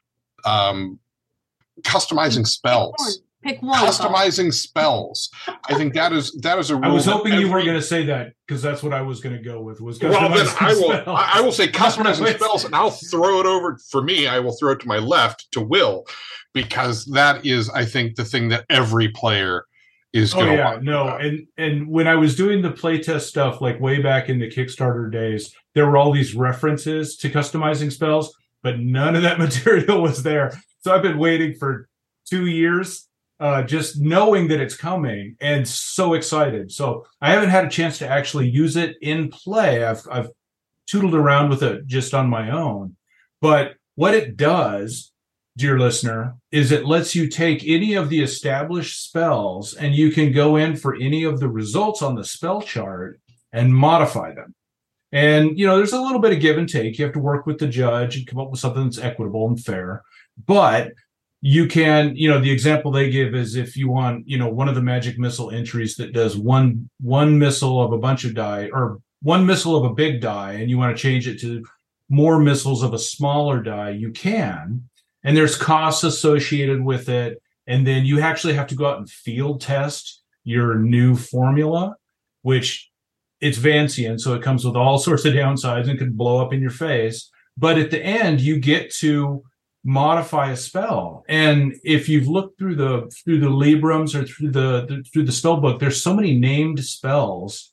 Um, customizing spells. Pick one. Customizing spells. I think that is that is a rule. I was hoping every, you were going to say that because that's what I was going to go with. Was well, then I will. spells. I will say customizing spells, and I'll throw it over for me. I will throw it to my left to Will, because that is, I think, the thing that every player is oh going to yeah want no about. and and when I was doing the playtest stuff like way back in the Kickstarter days, there were all these references to customizing spells, but none of that material was there. So I've been waiting for two years uh just knowing that it's coming and so excited. So I haven't had a chance to actually use it in play. I've I've tootled around with it just on my own, but what it does, dear listener, is it lets you take any of the established spells and you can go in for any of the results on the spell chart and modify them. And, you know, there's a little bit of give and take. You have to work with the judge and come up with something that's equitable and fair. But you can, you know, the example they give is if you want, you know, one of the magic missile entries that does one one missile of a bunch of die, or one missile of a big die, and you want to change it to more missiles of a smaller die, you can. And there's costs associated with it. And then you actually have to go out and field test your new formula, which it's Vancian, so it comes with all sorts of downsides and could blow up in your face. But at the end, you get to modify a spell. And if you've looked through the through the Librams or through the, the through the spell book, there's so many named spells.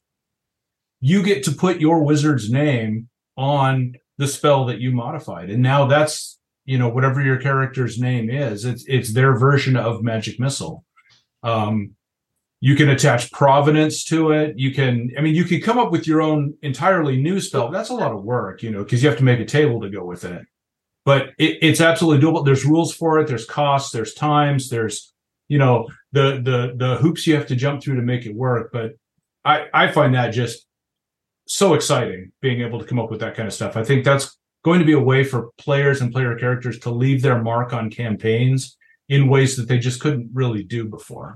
You get to put your wizard's name on the spell that you modified. And now that's, you know, whatever your character's name is, it's it's their version of Magic Missile. Um, you can attach provenance to it. You can, I mean, you can come up with your own entirely new spell. That's a lot of work, you know, because you have to make a table to go with it. But it, it's absolutely doable. There's rules for it. There's costs. There's times. There's, you know, the the the hoops you have to jump through to make it work. But I I find that just so exciting, being able to come up with that kind of stuff. I think that's going to be a way for players and player characters to leave their mark on campaigns in ways that they just couldn't really do before.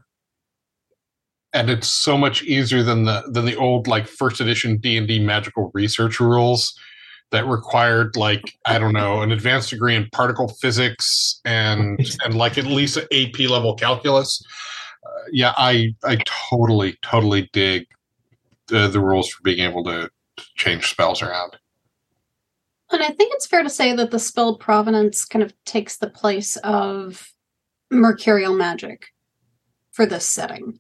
And it's so much easier than the than the old like first edition D and D magical research rules that required like, I don't know, an advanced degree in particle physics and and like at least an A P level calculus. Uh, yeah, I I totally totally dig the the rules for being able to change spells around. And I think it's fair to say that the spell provenance kind of takes the place of mercurial magic for this setting.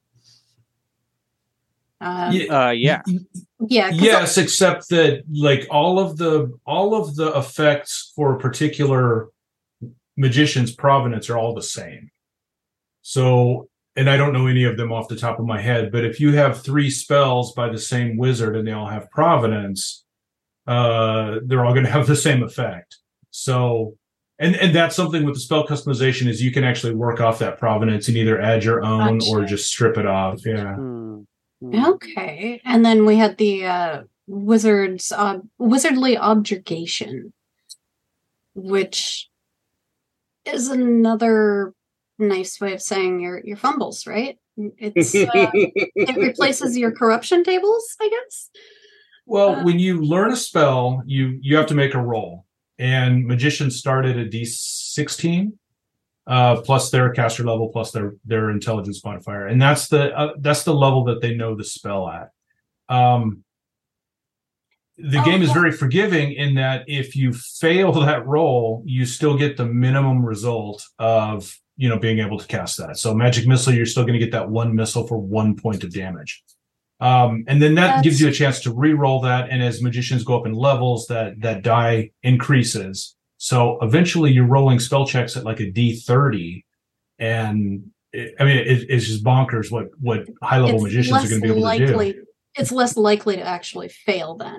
Um, Uh, yeah. yeah. 'cause Yes, except that like all of the all of the effects for a particular magician's provenance are all the same. So, and I don't know any of them off the top of my head, but if you have three spells by the same wizard and they all have provenance, uh, they're all going to have the same effect. So, and and that's something with the spell customization is you can actually work off that provenance and either add your own Gotcha. or just strip it off. Yeah. Hmm. Okay. And then we had the uh, wizard's uh, wizardly objurgation, which is another nice way of saying your your fumbles, right? It's uh, it replaces your corruption tables, I guess. Well, Uh, when you learn a spell, you you have to make a roll, and magicians start at a D sixteen uh, plus their caster level plus their their intelligence modifier, and that's the uh, that's the level that they know the spell at. Um, the Oh, game is yeah. very forgiving in that if you fail that roll, you still get the minimum result of you know being able to cast that. So magic missile, you're still going to get that one missile for one point of damage. Um, and then that That's- gives you a chance to re-roll that. And as magicians go up in levels, that that die increases. So eventually you're rolling spell checks at like a D thirty. And it, I mean, it, it's just bonkers what, what high level It's magicians are less going to be able likely. to do. It's less likely to actually fail then.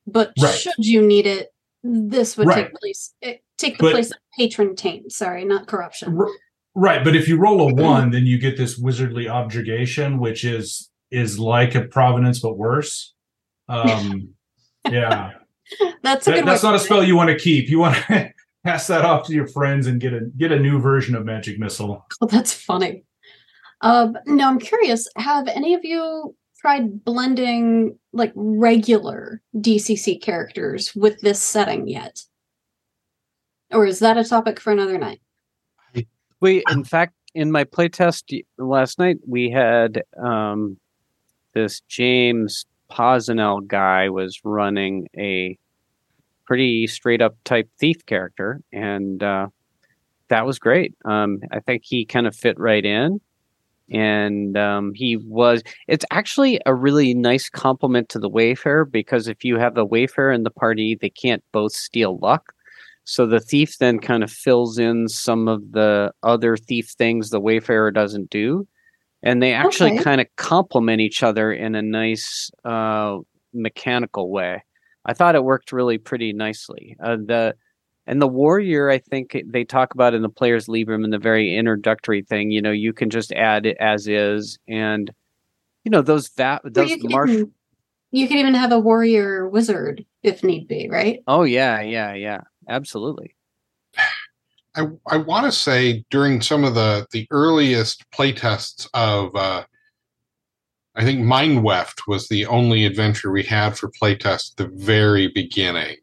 but Right. should you need it, this would Right. take place eh, take the But- place of patron taint. Sorry, not corruption. R- Right, but if you roll a one, then you get this wizardly objurgation, which is is like a provenance but worse. Um, yeah, That's a That- good. that's way not a to spell put it. you want to keep. You want to pass that off to your friends and get a get a new version of Magic Missile. Oh, that's funny. Um, no, I'm curious. Have any of you tried blending like regular D C C characters with this setting yet? Or is that a topic for another night? We, in fact, in my playtest y- last night, we had um, this James Posinel guy was running a pretty straight up type thief character, and uh, that was great. Um, I think he kind of fit right in, and um, he was. It's actually a really nice compliment to the Wayfarer, because if you have the Wayfarer in the party, they can't both steal luck. So the thief then kind of fills in some of the other thief things the Wayfarer doesn't do. And they actually Okay. kind of complement each other in a nice uh, mechanical way. I thought it worked really pretty nicely. Uh, the and the warrior, I think they talk about in the player's Librum in the very introductory thing. You know, you can just add it as is, and you know those va- Or those you could martial. even, you could even have a warrior wizard if need be, right? Oh yeah, yeah, yeah, absolutely. I I want to say during some of the the earliest playtests of uh, I think Mind Weft was the only adventure we had for playtest at the very beginning,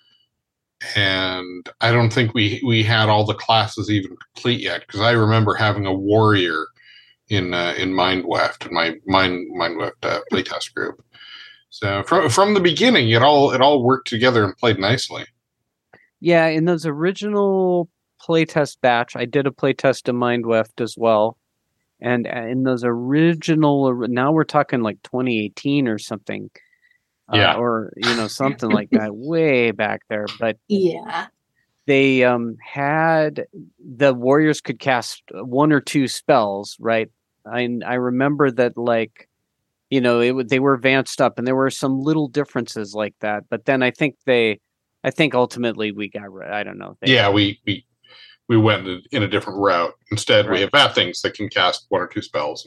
and I don't think we we had all the classes even complete yet, because I remember having a warrior in uh, in Mind Weft in my Mind Mind Weft uh, playtest group. So from from the beginning, it all it all worked together and played nicely. Yeah, in those original playtest batch, I did a playtest of Mind Weft as well. And uh, in those original, now we're talking like twenty eighteen or something. Yeah. Uh, or, you know, something like that way back there. But Yeah. they um, had, the warriors could cast one or two spells, right? I, I remember that, like, you know, it would, they were advanced up, and there were some little differences like that. But then I think they, I think ultimately we got, rid- I don't know. They, Yeah, we we we went in in a different route. Instead, we Right. have bad things that can cast one or two spells.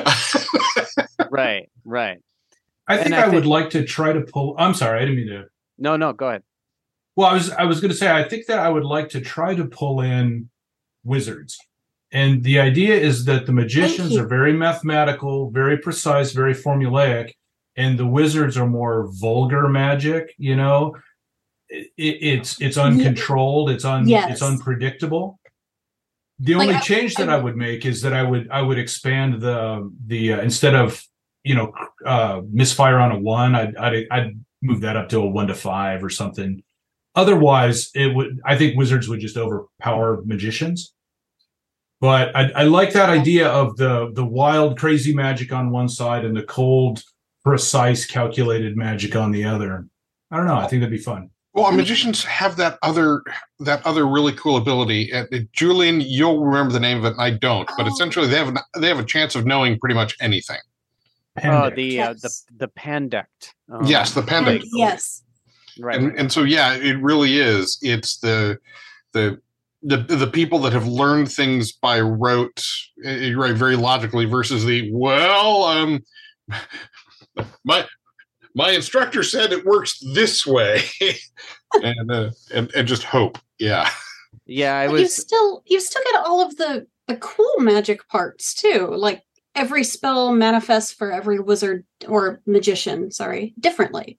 Right, right. I think And I, I would think- like to try to pull. I'm sorry, I didn't mean to. No, no, go ahead. Well, I was I was going to say I think that I would like to try to pull in wizards, and the idea is that the magicians you. are very mathematical, very precise, very formulaic, and the wizards are more vulgar magic. You know, it, it's it's uncontrolled, it's un Yes. it's unpredictable. The Like, only I- change that I- I would make is that I would I would expand the the uh, instead of you know uh, misfire on a one, I'd, I'd I'd move that up to a one to five or something. Otherwise, it would. I think wizards would just overpower magicians. But I, I like that idea of the the wild, crazy magic on one side and the cold, precise, calculated magic on the other. I don't know. I think that'd be fun. Well, magicians have that other that other really cool ability. Uh, uh, Julian, you'll remember the name of it, and I don't. But Oh. essentially, they have an, they have a chance of knowing pretty much anything. Oh, Pandect. the uh, the Yes. the pandect. Um, Yes, the And pendant. yes. right. and right. and so yeah, it really is. It's the the the the people that have learned things by rote, uh, right, very logically, versus the well, um, my my instructor said it works this way, and, uh, and and just hope. Yeah, Yeah, I But you was. still you still get all of the the cool magic parts too. Like every spell manifests for every wizard or magician, sorry, differently.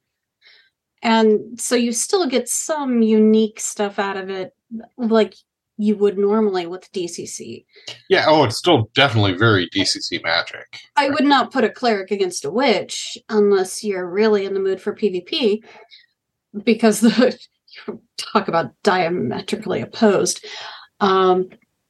And so you still get some unique stuff out of it, like you would normally with D C C. yeah. Oh, it's still definitely very D C C magic. I would not put a cleric against a witch unless you're really in the mood for PvP, because the talk about diametrically opposed. Um,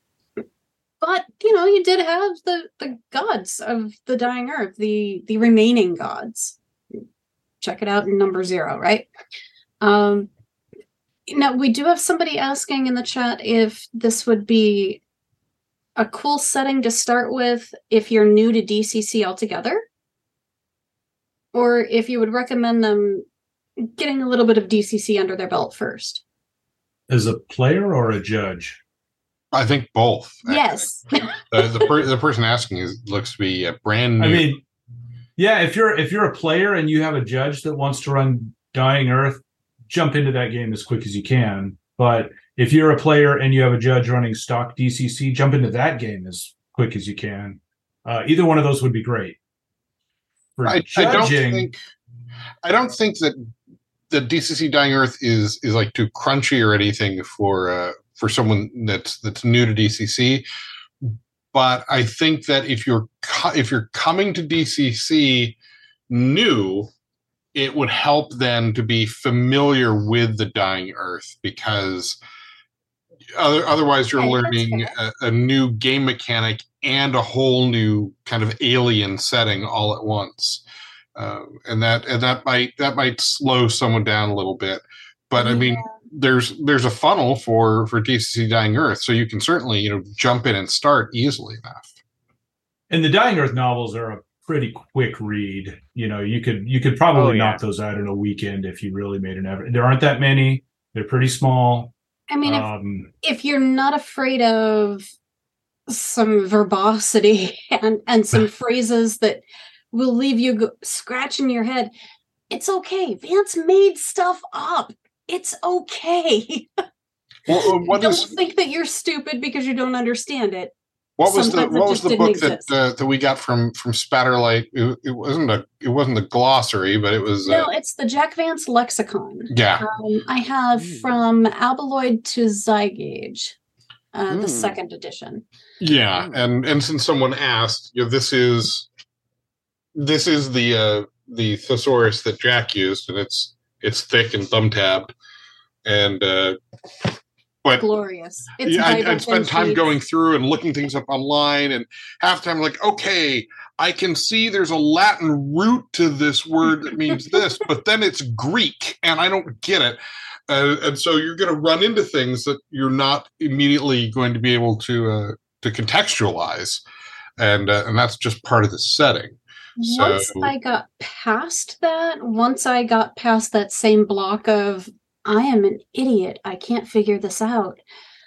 but you know, you did have the the gods of the dying earth, the the remaining gods. Check it out in number zero, right? Um, now we do have somebody asking in the chat if this would be a cool setting to start with if you're new to D C C altogether, or if you would recommend them getting a little bit of D C C under their belt first? As a player or a judge? I think both. Yes. the the, per, the person asking is looks to be a brand new. I mean, yeah, if you're if you're a player and you have a judge that wants to run Dying Earth, jump into that game as quick as you can. But if you're a player and you have a judge running stock D C C, jump into that game as quick as you can. Uh, either one of those would be great. For I, judging, I don't think I don't think that the D C C Dying Earth is is like too crunchy or anything for uh, for someone that's that's new to D C C. But I think that if you're co- if you're coming to D C C new, it would help then to be familiar with the Dying Earth, because other, otherwise you're Okay, learning a, a new game mechanic and a whole new kind of alien setting all at once. Uh, and that and that might that might slow someone down a little bit. But I mean, there's there's a funnel for for D C C Dying Earth, so you can certainly, you know, jump in and start easily enough. and the Dying Earth novels are a pretty quick read. You know, you could you could probably Oh, yeah. knock those out in a weekend if you really made an effort. There aren't that many. They're pretty small. I mean, if, Um, if you're not afraid of some verbosity and, and some phrases that will leave you go, scratching your head, it's okay. Vance made stuff up. It's okay. Well, what Don't is think that you're stupid because you don't understand it. what was the Sometimes it what was just the didn't book that exist. uh, that we got from from Spatterlight? It, it wasn't a it wasn't the glossary, but it was No, uh, it's the Jack Vance lexicon. yeah. Um, I have Mm. from Albeloid to Zygage, uh, the Mm. second edition. Yeah, Mm. and and since someone asked, you know, this is this is the uh, the thesaurus that Jack used, and it's it's thick and thumb tabbed, and uh, but Glorious. It's yeah, I'd, vibrant I'd spend and time cheap. going through and looking things up online, and half the time I'm like, okay, I can see there's a Latin root to this word that means this, but then it's Greek, and I don't get it. Uh, and so you're going to run into things that you're not immediately going to be able to uh, to contextualize, and uh, and that's just part of the setting. Once So- I got past that, once I got past that same block of, I am an idiot, I can't figure this out.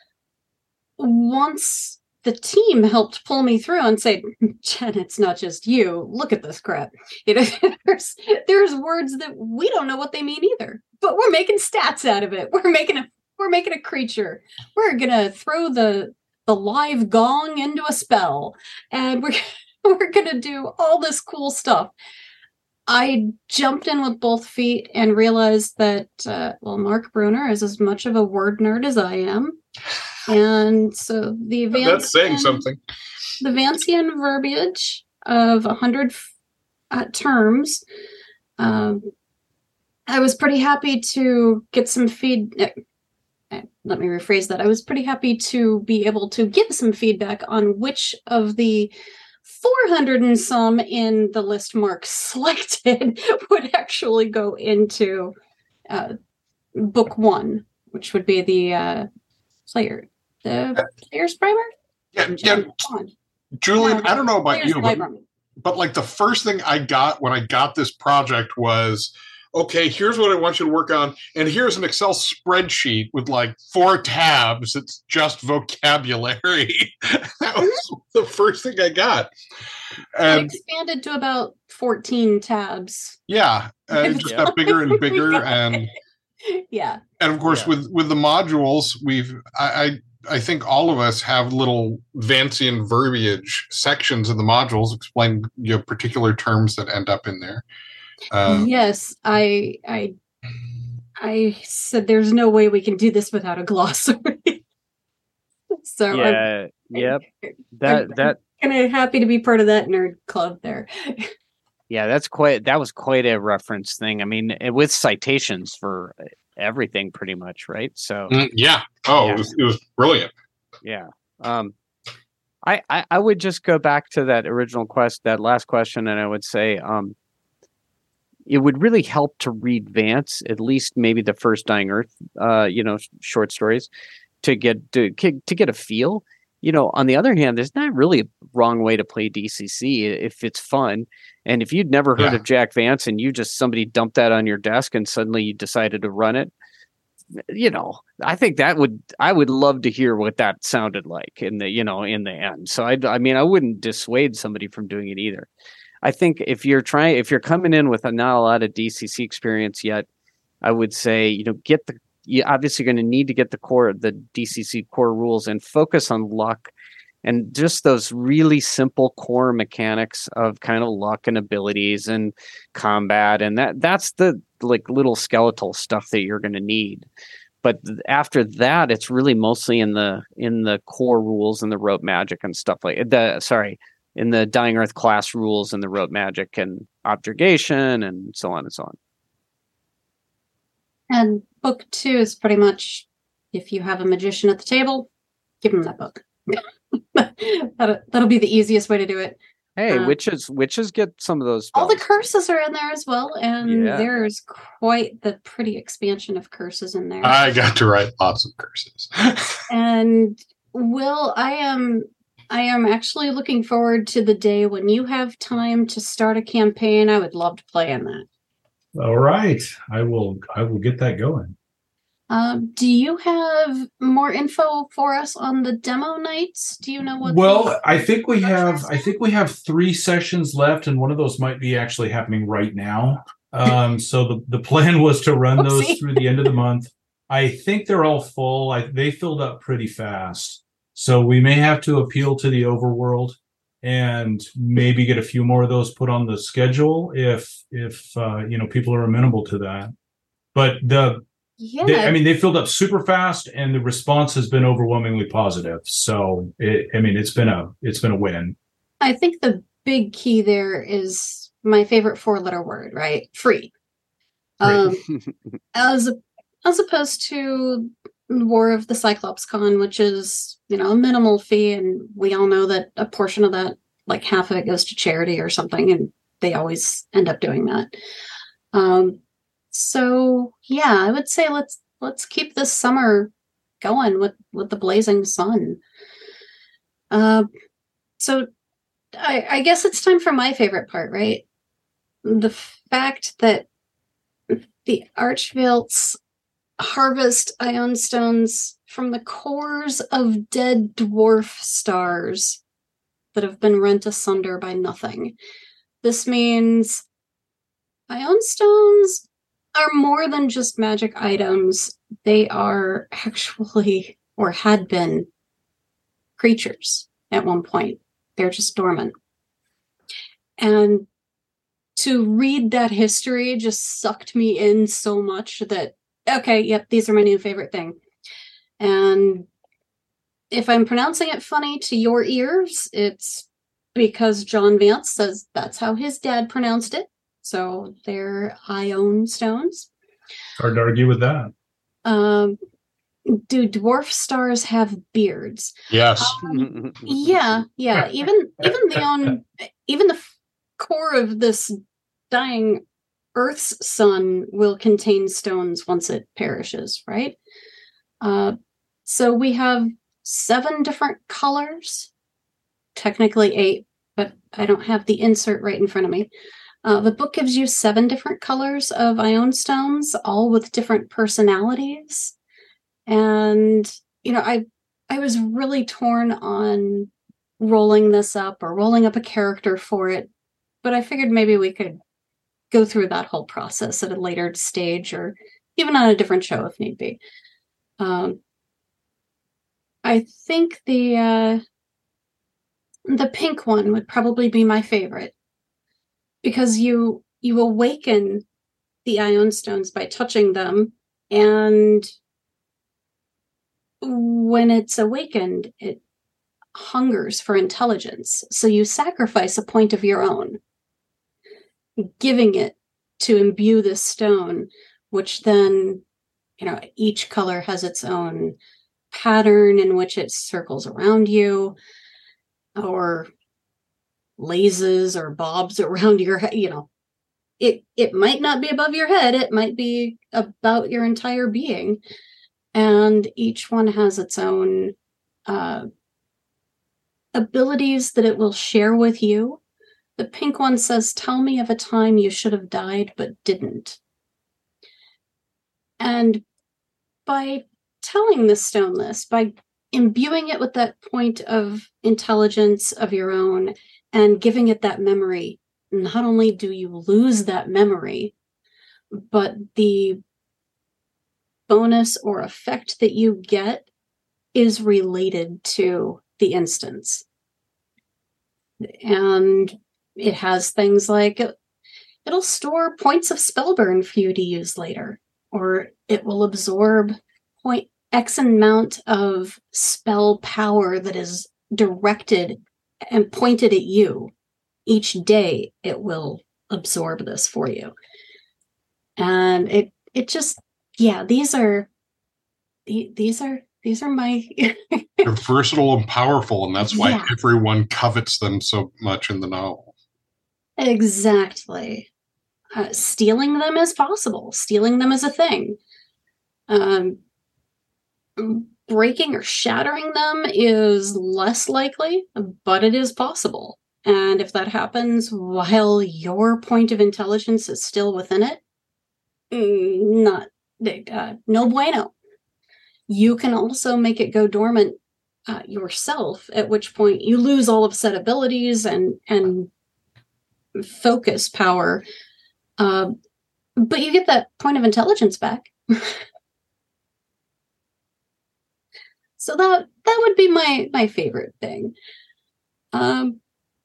Once the team helped pull me through and say, Jen, it's not just you. Look at this crap. You know, there's there's words that we don't know what they mean either, but we're making stats out of it. We're making a we're making a creature. We're gonna throw the the live gong into a spell, and we're we're gonna do all this cool stuff. I jumped in with both feet and realized that, uh, well, Mark Bruner is as much of a word nerd as I am. And so the That's saying Vancian- something. the Vancian verbiage of one hundred uh, terms, um, I was pretty happy to get some feed. uh, Let me rephrase that. I was pretty happy to be able to get some feedback on which of the four hundred and some in the list Mark selected would actually go into uh, book one, which would be the uh, player, the player's primer. Yeah, yeah, Come on. Julian, I don't know about Player's you, but, primer. but like the first thing I got when I got this project was, okay, here's what I want you to work on, and here's an Excel spreadsheet with like four tabs. It's just vocabulary. That was the first thing I got. It And expanded to about fourteen tabs. yeah, uh, it just got bigger and bigger, and Yeah. and of course Yeah. with with the modules, we've I, I I think all of us have little Vancian verbiage sections in the modules explain, you know, particular terms that end up in there. Um, Yes, I I I said there's no way we can do this without a glossary. so Yeah. Yep. That that I'm kind of happy to be part of that nerd club there. yeah, that's quite that was quite a reference thing. I mean, eh, with citations for everything pretty much, right? So mm, yeah. Oh, Yeah. It, was, it was brilliant. yeah. Um I, I I would just go back to that original quest, that last question, and I would say um it would really help to read Vance, at least maybe the first Dying Earth uh, you know, sh- short stories, to get to ki- to get a feel. you know, on the other hand, there's not really a wrong way to play D C C if it's fun. And if you'd never heard Yeah. of Jack Vance and you just somebody dumped that on your desk and suddenly you decided to run it, you know, I think that would, I would love to hear what that sounded like in the, you know, in the end. So I, I mean, I wouldn't dissuade somebody from doing it either. I think if you're trying, if you're coming in with a, not a lot of D C C experience yet, I would say, you know, get the, you obviously going to need to get the core, the D C C core rules and focus on luck and just those really simple core mechanics of kind of luck and abilities and combat. And that that's the like little skeletal stuff that you're going to need. But after that, it's really mostly in the, in the core rules and the rote magic and stuff like the, sorry, in the Dying Earth class rules and the rote magic and objurgation and so on and so on. And book two is pretty much, if you have a magician at the table, give him that book. that'll, that'll be the easiest way to do it. Hey, Uh, witches, witches get some of those All the spells. curses are in there as well, and Yeah. there's quite the pretty expansion of curses in there. I got to write lots of curses. And Will, I am I am actually looking forward to the day when you have time to start a campaign. I would love to play in that. All right, I will. I will get that going. Um, do you have more info for us on the demo nights? Do you know what? Well, the- I think we have. I think we have three sessions left, and one of those might be actually happening right now. Um, so the the plan was to run those Oopsie. through the end of the month. I think they're all full. I, they filled up pretty fast, so we may have to appeal to the overworld and maybe get a few more of those put on the schedule if if uh, you know people are amenable to that. But the yeah, they, I mean, they filled up super fast, and the response has been overwhelmingly positive. So, it, I mean, it's been a it's been a win. I think the big key there is my favorite four-letter word, right? Free. Um, as as opposed to War of the Cyclops Con, which is, you know, a minimal fee, and we all know that a portion of that, like half of it, goes to charity or something, and they always end up doing that. Um, so yeah, I would say let's let's keep this summer going with with the blazing sun. Uh, so I, I guess it's time for my favorite part, right? The fact that the Archvilts harvest ion stones from the cores of dead dwarf stars that have been rent asunder by nothing. This means ion stones are more than just magic items. They are actually, or had been, creatures at one point. They're just dormant. And to read that history just sucked me in so much that, okay, yep, these are my new favorite thing. And if I'm pronouncing it funny to your ears, it's because John Vance says that's how his dad pronounced it. So they're ion stones. Hard to argue with that. Um, do dwarf stars have beards? Yes. Um, yeah, yeah. Even even the own even the f- core of this dying Earth's sun will contain stones once it perishes, right? Uh, so we have seven different colors, technically eight, but I don't have the insert right in front of me. Uh, the book gives you seven different colors of ion stones, all with different personalities. And, you know, I I was really torn on rolling this up or rolling up a character for it, but I figured maybe we could go through that whole process at a later stage or even on a different show if need be. Um, I think the uh, the pink one would probably be my favorite because you you awaken the ion stones by touching them, and when it's awakened, it hungers for intelligence. So you sacrifice a point of your own, giving it to imbue this stone, which then, you know, each color has its own pattern in which it circles around you or lazes or bobs around your head. You know, it, it might not be above your head. It might be about your entire being. And each one has its own uh, abilities that it will share with you. The pink one says, tell me of a time you should have died but didn't. And by telling the stone this, by imbuing it with that point of intelligence of your own and giving it that memory, not only do you lose that memory, but the bonus or effect that you get is related to the instance. And it has things like it'll store points of spell burn for you to use later, or it will absorb point X amount of spell power that is directed and pointed at you. Each day it will absorb this for you. And it it just, yeah, these are these are these are my They're versatile and powerful, and that's why Yeah. everyone covets them so much in the novel. Exactly. Uh, stealing them is possible. Stealing them is a thing. Um, breaking or shattering them is less likely, but it is possible. And if that happens while your point of intelligence is still within it, mm, not uh, no bueno. You can also make it go dormant uh, yourself, at which point you lose all of said abilities and and focus power, uh, but you get that point of intelligence back. So that that would be my my favorite thing. Um,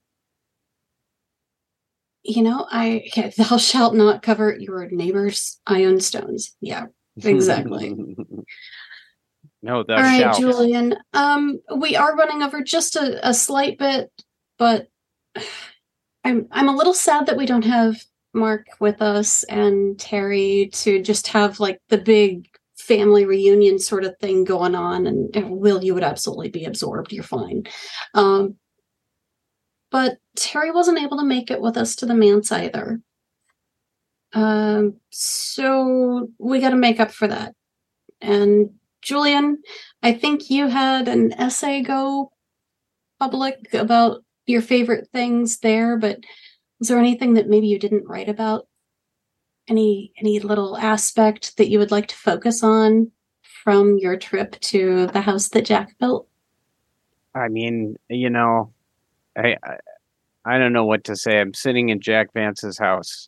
you know, I yeah, thou shalt not cover your neighbor's ion stones. Yeah, exactly. No, thou All right, shalt. Julian. Um, we are running over just a, a slight bit, but I'm I'm a little sad that we don't have Mark with us and Terry to just have like the big family reunion sort of thing going on. And, and Will, you would absolutely be absorbed. You're fine. Um, but Terry wasn't able to make it with us to the manse either. Um, so we got to make up for that. And Julian, I think you had an essay go public about your favorite things there, but was there anything that maybe you didn't write about? Any any little aspect that you would like to focus on from your trip to the house that Jack built? I mean, you know, I, I I don't know what to say. I'm sitting in Jack Vance's house.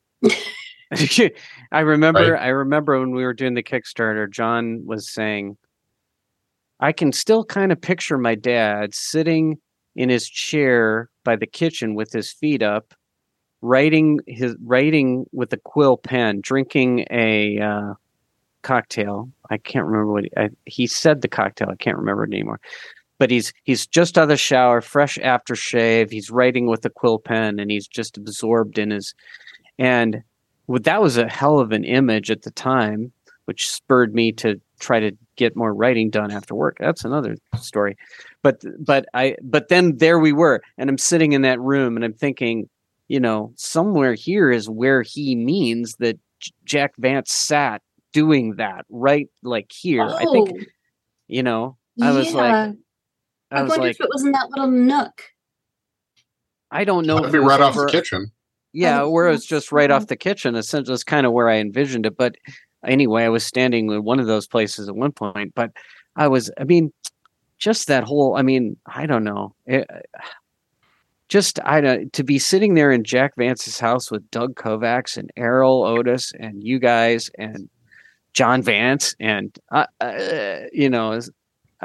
I remember Right. I remember when we were doing the Kickstarter, John was saying, I can still kind of picture my dad sitting in his chair by the kitchen with his feet up, writing his writing with a quill pen, drinking a uh, cocktail. I can't remember what he, I, he said. The cocktail. I can't remember it anymore. But he's he's just out of the shower, fresh aftershave. He's writing with a quill pen, and he's just absorbed in his. And well, that was a hell of an image at the time, which spurred me to try to get more writing done after work. That's another story. But but I but then there we were, and I'm sitting in that room, and I'm thinking, you know, somewhere here is where he means that J- Jack Vance sat doing that, right? Like here, I think, Oh, you know, I was yeah. like, I I was wonder like, if it was in that little nook. I don't know. That'd if be it was right off the over- kitchen. Yeah, Oh, where it's just right yeah. off the kitchen. Essentially, that's kind of where I envisioned it. But anyway, I was standing in one of those places at one point. But I was, I mean, just that whole, I mean, I don't know. It, just, I don't, to be sitting there in Jack Vance's house with Doug Kovacs and Errol Otis and you guys and John Vance and, uh, uh, you know, is- I-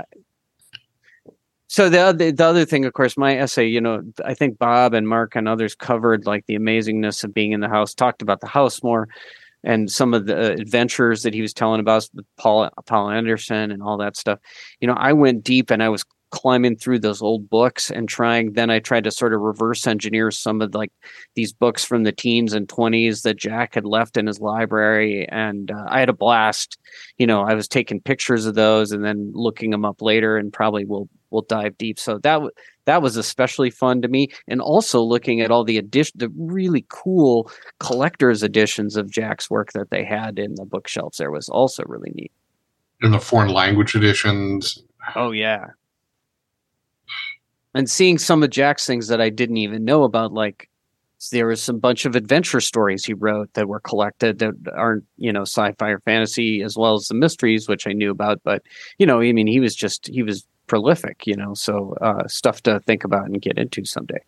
so the other, the other thing, of course, my essay, you know, I think Bob and Mark and others covered like the amazingness of being in the house, talked about the house more and some of the adventures that he was telling about with Paul, Paul Anderson and all that stuff. You know, I went deep and I was climbing through those old books and trying, then I tried to sort of reverse engineer some of like these books from the teens and twenties that Jack had left in his library. And uh, I had a blast. You know, I was taking pictures of those and then looking them up later, and probably will we'll dive deep. So that w- that was especially fun to me, and also looking at all the edition, the really cool collector's editions of Jack's work that they had in the bookshelves there was also really neat. In the foreign language editions. Oh yeah, and seeing some of Jack's things that I didn't even know about, like there was some bunch of adventure stories he wrote that were collected that aren't, you know, sci-fi or fantasy, as well as the mysteries, which I knew about. But, you know, I mean, he was just, he was prolific, you know, so uh, stuff to think about and get into someday.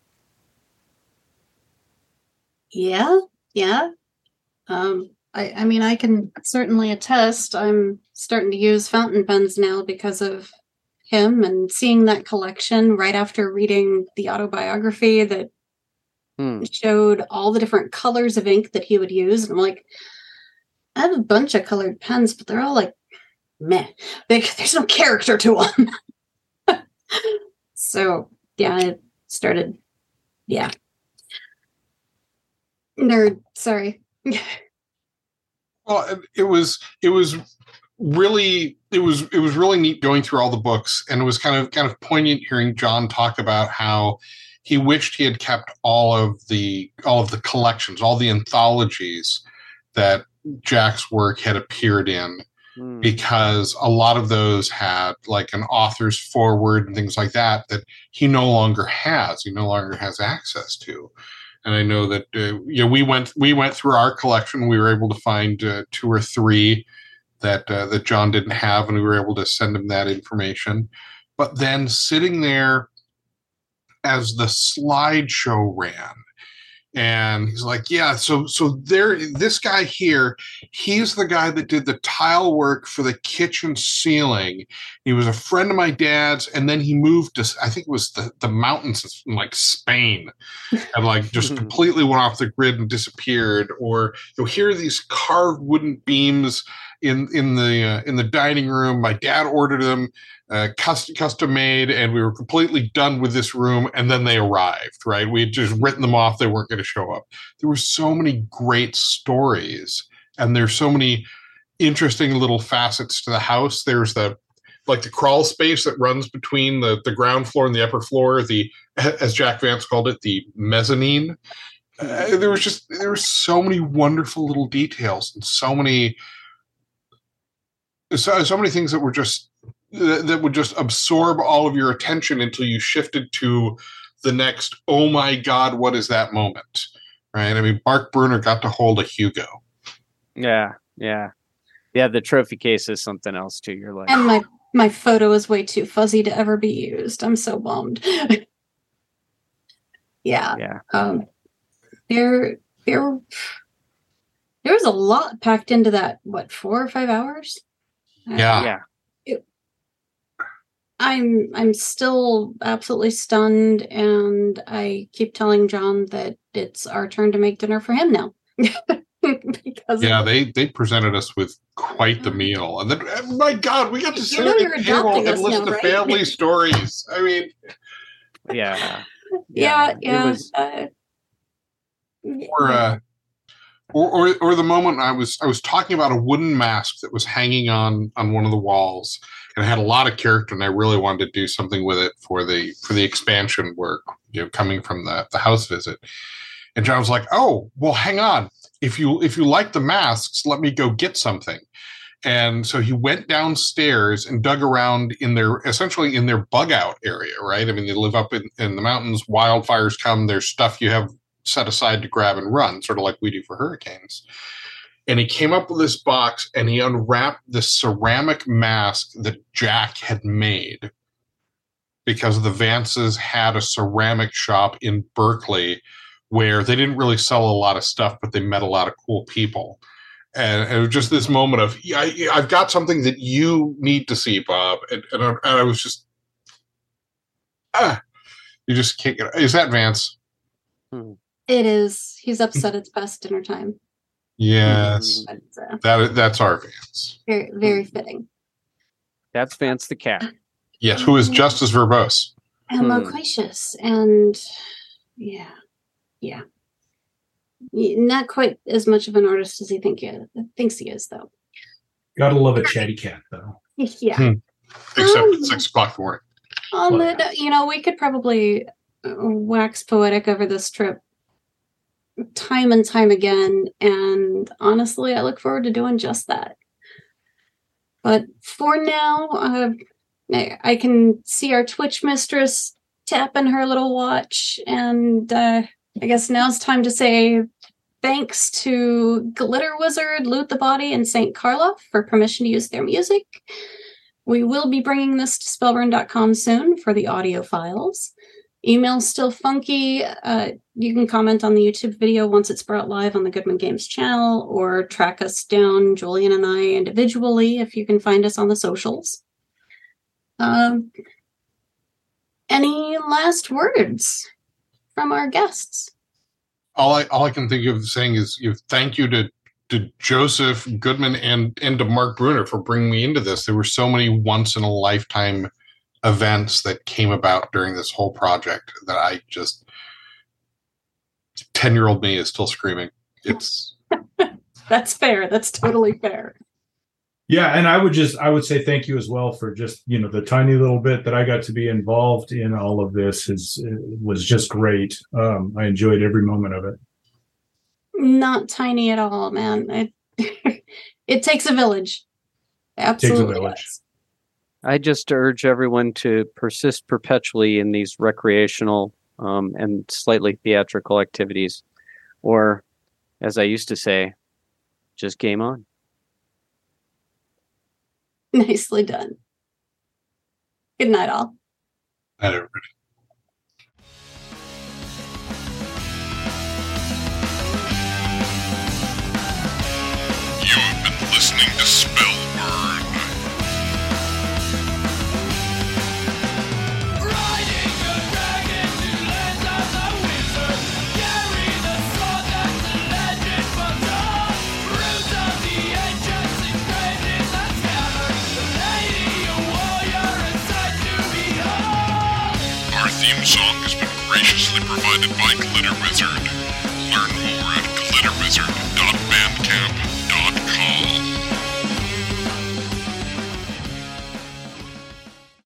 Yeah, yeah. Um, I, I mean, I can certainly attest. I'm starting to use fountain pens now because of him, and seeing that collection right after reading the autobiography that hmm. showed all the different colors of ink that he would use. And I'm like, I have a bunch of colored pens, but they're all like, meh. They, there's no character to them. So, yeah, it started, yeah. Nerd, sorry. Well, it, it was it was really it was it was really neat going through all the books, and it was kind of kind of poignant hearing John talk about how he wished he had kept all of the all of the collections, all the anthologies that Jack's work had appeared in, mm. because a lot of those had like an author's foreword and things like that that he no longer has. He no longer has access to. And I know that uh, you know we went we went through our collection. We were able to find uh, two or three that uh, that John didn't have, and we were able to send him that information. But then sitting there as the slideshow ran, and he's like, "Yeah, so so there, this guy here, he's the guy that did the tile work for the kitchen ceiling. He was a friend of my dad's, and then he moved to, I think it was the, the mountains in like Spain, and like just completely went off the grid and disappeared." Or you'll hear these carved wooden beams in in the uh, in the dining room. My dad ordered them. Uh, custom, custom made, and we were completely done with this room, and then they arrived, right? We had just written them off. They weren't going to show up. There were so many great stories, and there's so many interesting little facets to the house. There's the, like the crawl space that runs between the, the ground floor and the upper floor, the, as Jack Vance called it, the mezzanine. Uh, there was just, there were so many wonderful little details, and so many, so, so many things that were just, That, that would just absorb all of your attention until you shifted to the next, oh my God, what is that moment? Right? I mean, Mark Bruner got to hold a Hugo. Yeah, yeah. Yeah, the trophy case is something else too. You're like, and my, my photo is way too fuzzy to ever be used. I'm so bummed. yeah. Yeah. Um, there, there, there was a lot packed into that, what, four or five hours? Yeah. Yeah. I'm I'm still absolutely stunned, and I keep telling John that it's our turn to make dinner for him now. because yeah, they they presented us with quite the meal, and then oh my God, we got to sit at the table and listen to family stories. I mean, yeah, yeah, yeah. Was... Uh, or, uh, or or or the moment I was I was talking about a wooden mask that was hanging on on one of the walls. And it had a lot of character, and I really wanted to do something with it for the for the expansion work, you know, coming from the, the house visit. And John was like, "Oh, well, hang on. If you if you like the masks, let me go get something." And so he went downstairs and dug around in their essentially in their bug out area, right? I mean, they live up in, in the mountains. Wildfires come. There's stuff you have set aside to grab and run, sort of like we do for hurricanes. And he came up with this box, and he unwrapped this ceramic mask that Jack had made, because the Vances had a ceramic shop in Berkeley where they didn't really sell a lot of stuff, but they met a lot of cool people. And it was just this moment of, yeah, I've got something that you need to see, Bob. And, and, I, and I was just, ah, you just can't get it. Is that Vance? It is. He's upset it's past dinner time. Yes, but, uh, that that's our Vance. Very, very fitting. That's Vance the cat. Yes, who is just as verbose and hmm. loquacious, and yeah, yeah, not quite as much of an artist as he think he thinks he is, though. Gotta love a chatty cat, though. Yeah, hmm. except um, at six o'clock in the morning. On well, the, you know, we could probably wax poetic over this trip time and time again, and honestly I look forward to doing just that. But for now, uh, I can see our Twitch mistress tapping her little watch. And uh, I guess now's time to say thanks to Glitter Wizard, Loot the Body, and Saint Karloff for permission to use their music. We will be bringing this to spellburn dot com soon for the audio files. Email's still funky. Uh, you can comment on the YouTube video once it's brought live on the Goodman Games channel, or track us down, Julian and I, individually, if you can find us on the socials. Um, any last words from our guests? All I all I can think of saying is you know, thank you to to Joseph Goodman and and to Mark Bruner for bringing me into this. There were so many once in a lifetime events that came about during this whole project that I just ten year old me is still screaming. It's That's fair. That's totally fair. Yeah, and I would just I would say thank you as well for just, you know, the tiny little bit that I got to be involved in all of this is was just great. Um, I enjoyed every moment of it. Not tiny at all, man. It it takes a village. Absolutely. Takes a village. Does. I just urge everyone to persist perpetually in these recreational um, and slightly theatrical activities, or, as I used to say, just game on. Nicely done. Good night, all. Night, everybody. You have been listening to Spellburn. Riding a dragon to lands of the wizard, carry the sword that the legend was on. Roots of the ancients engraved in the scabbard, the lady a warrior, a sight to behold. Our theme song has been graciously provided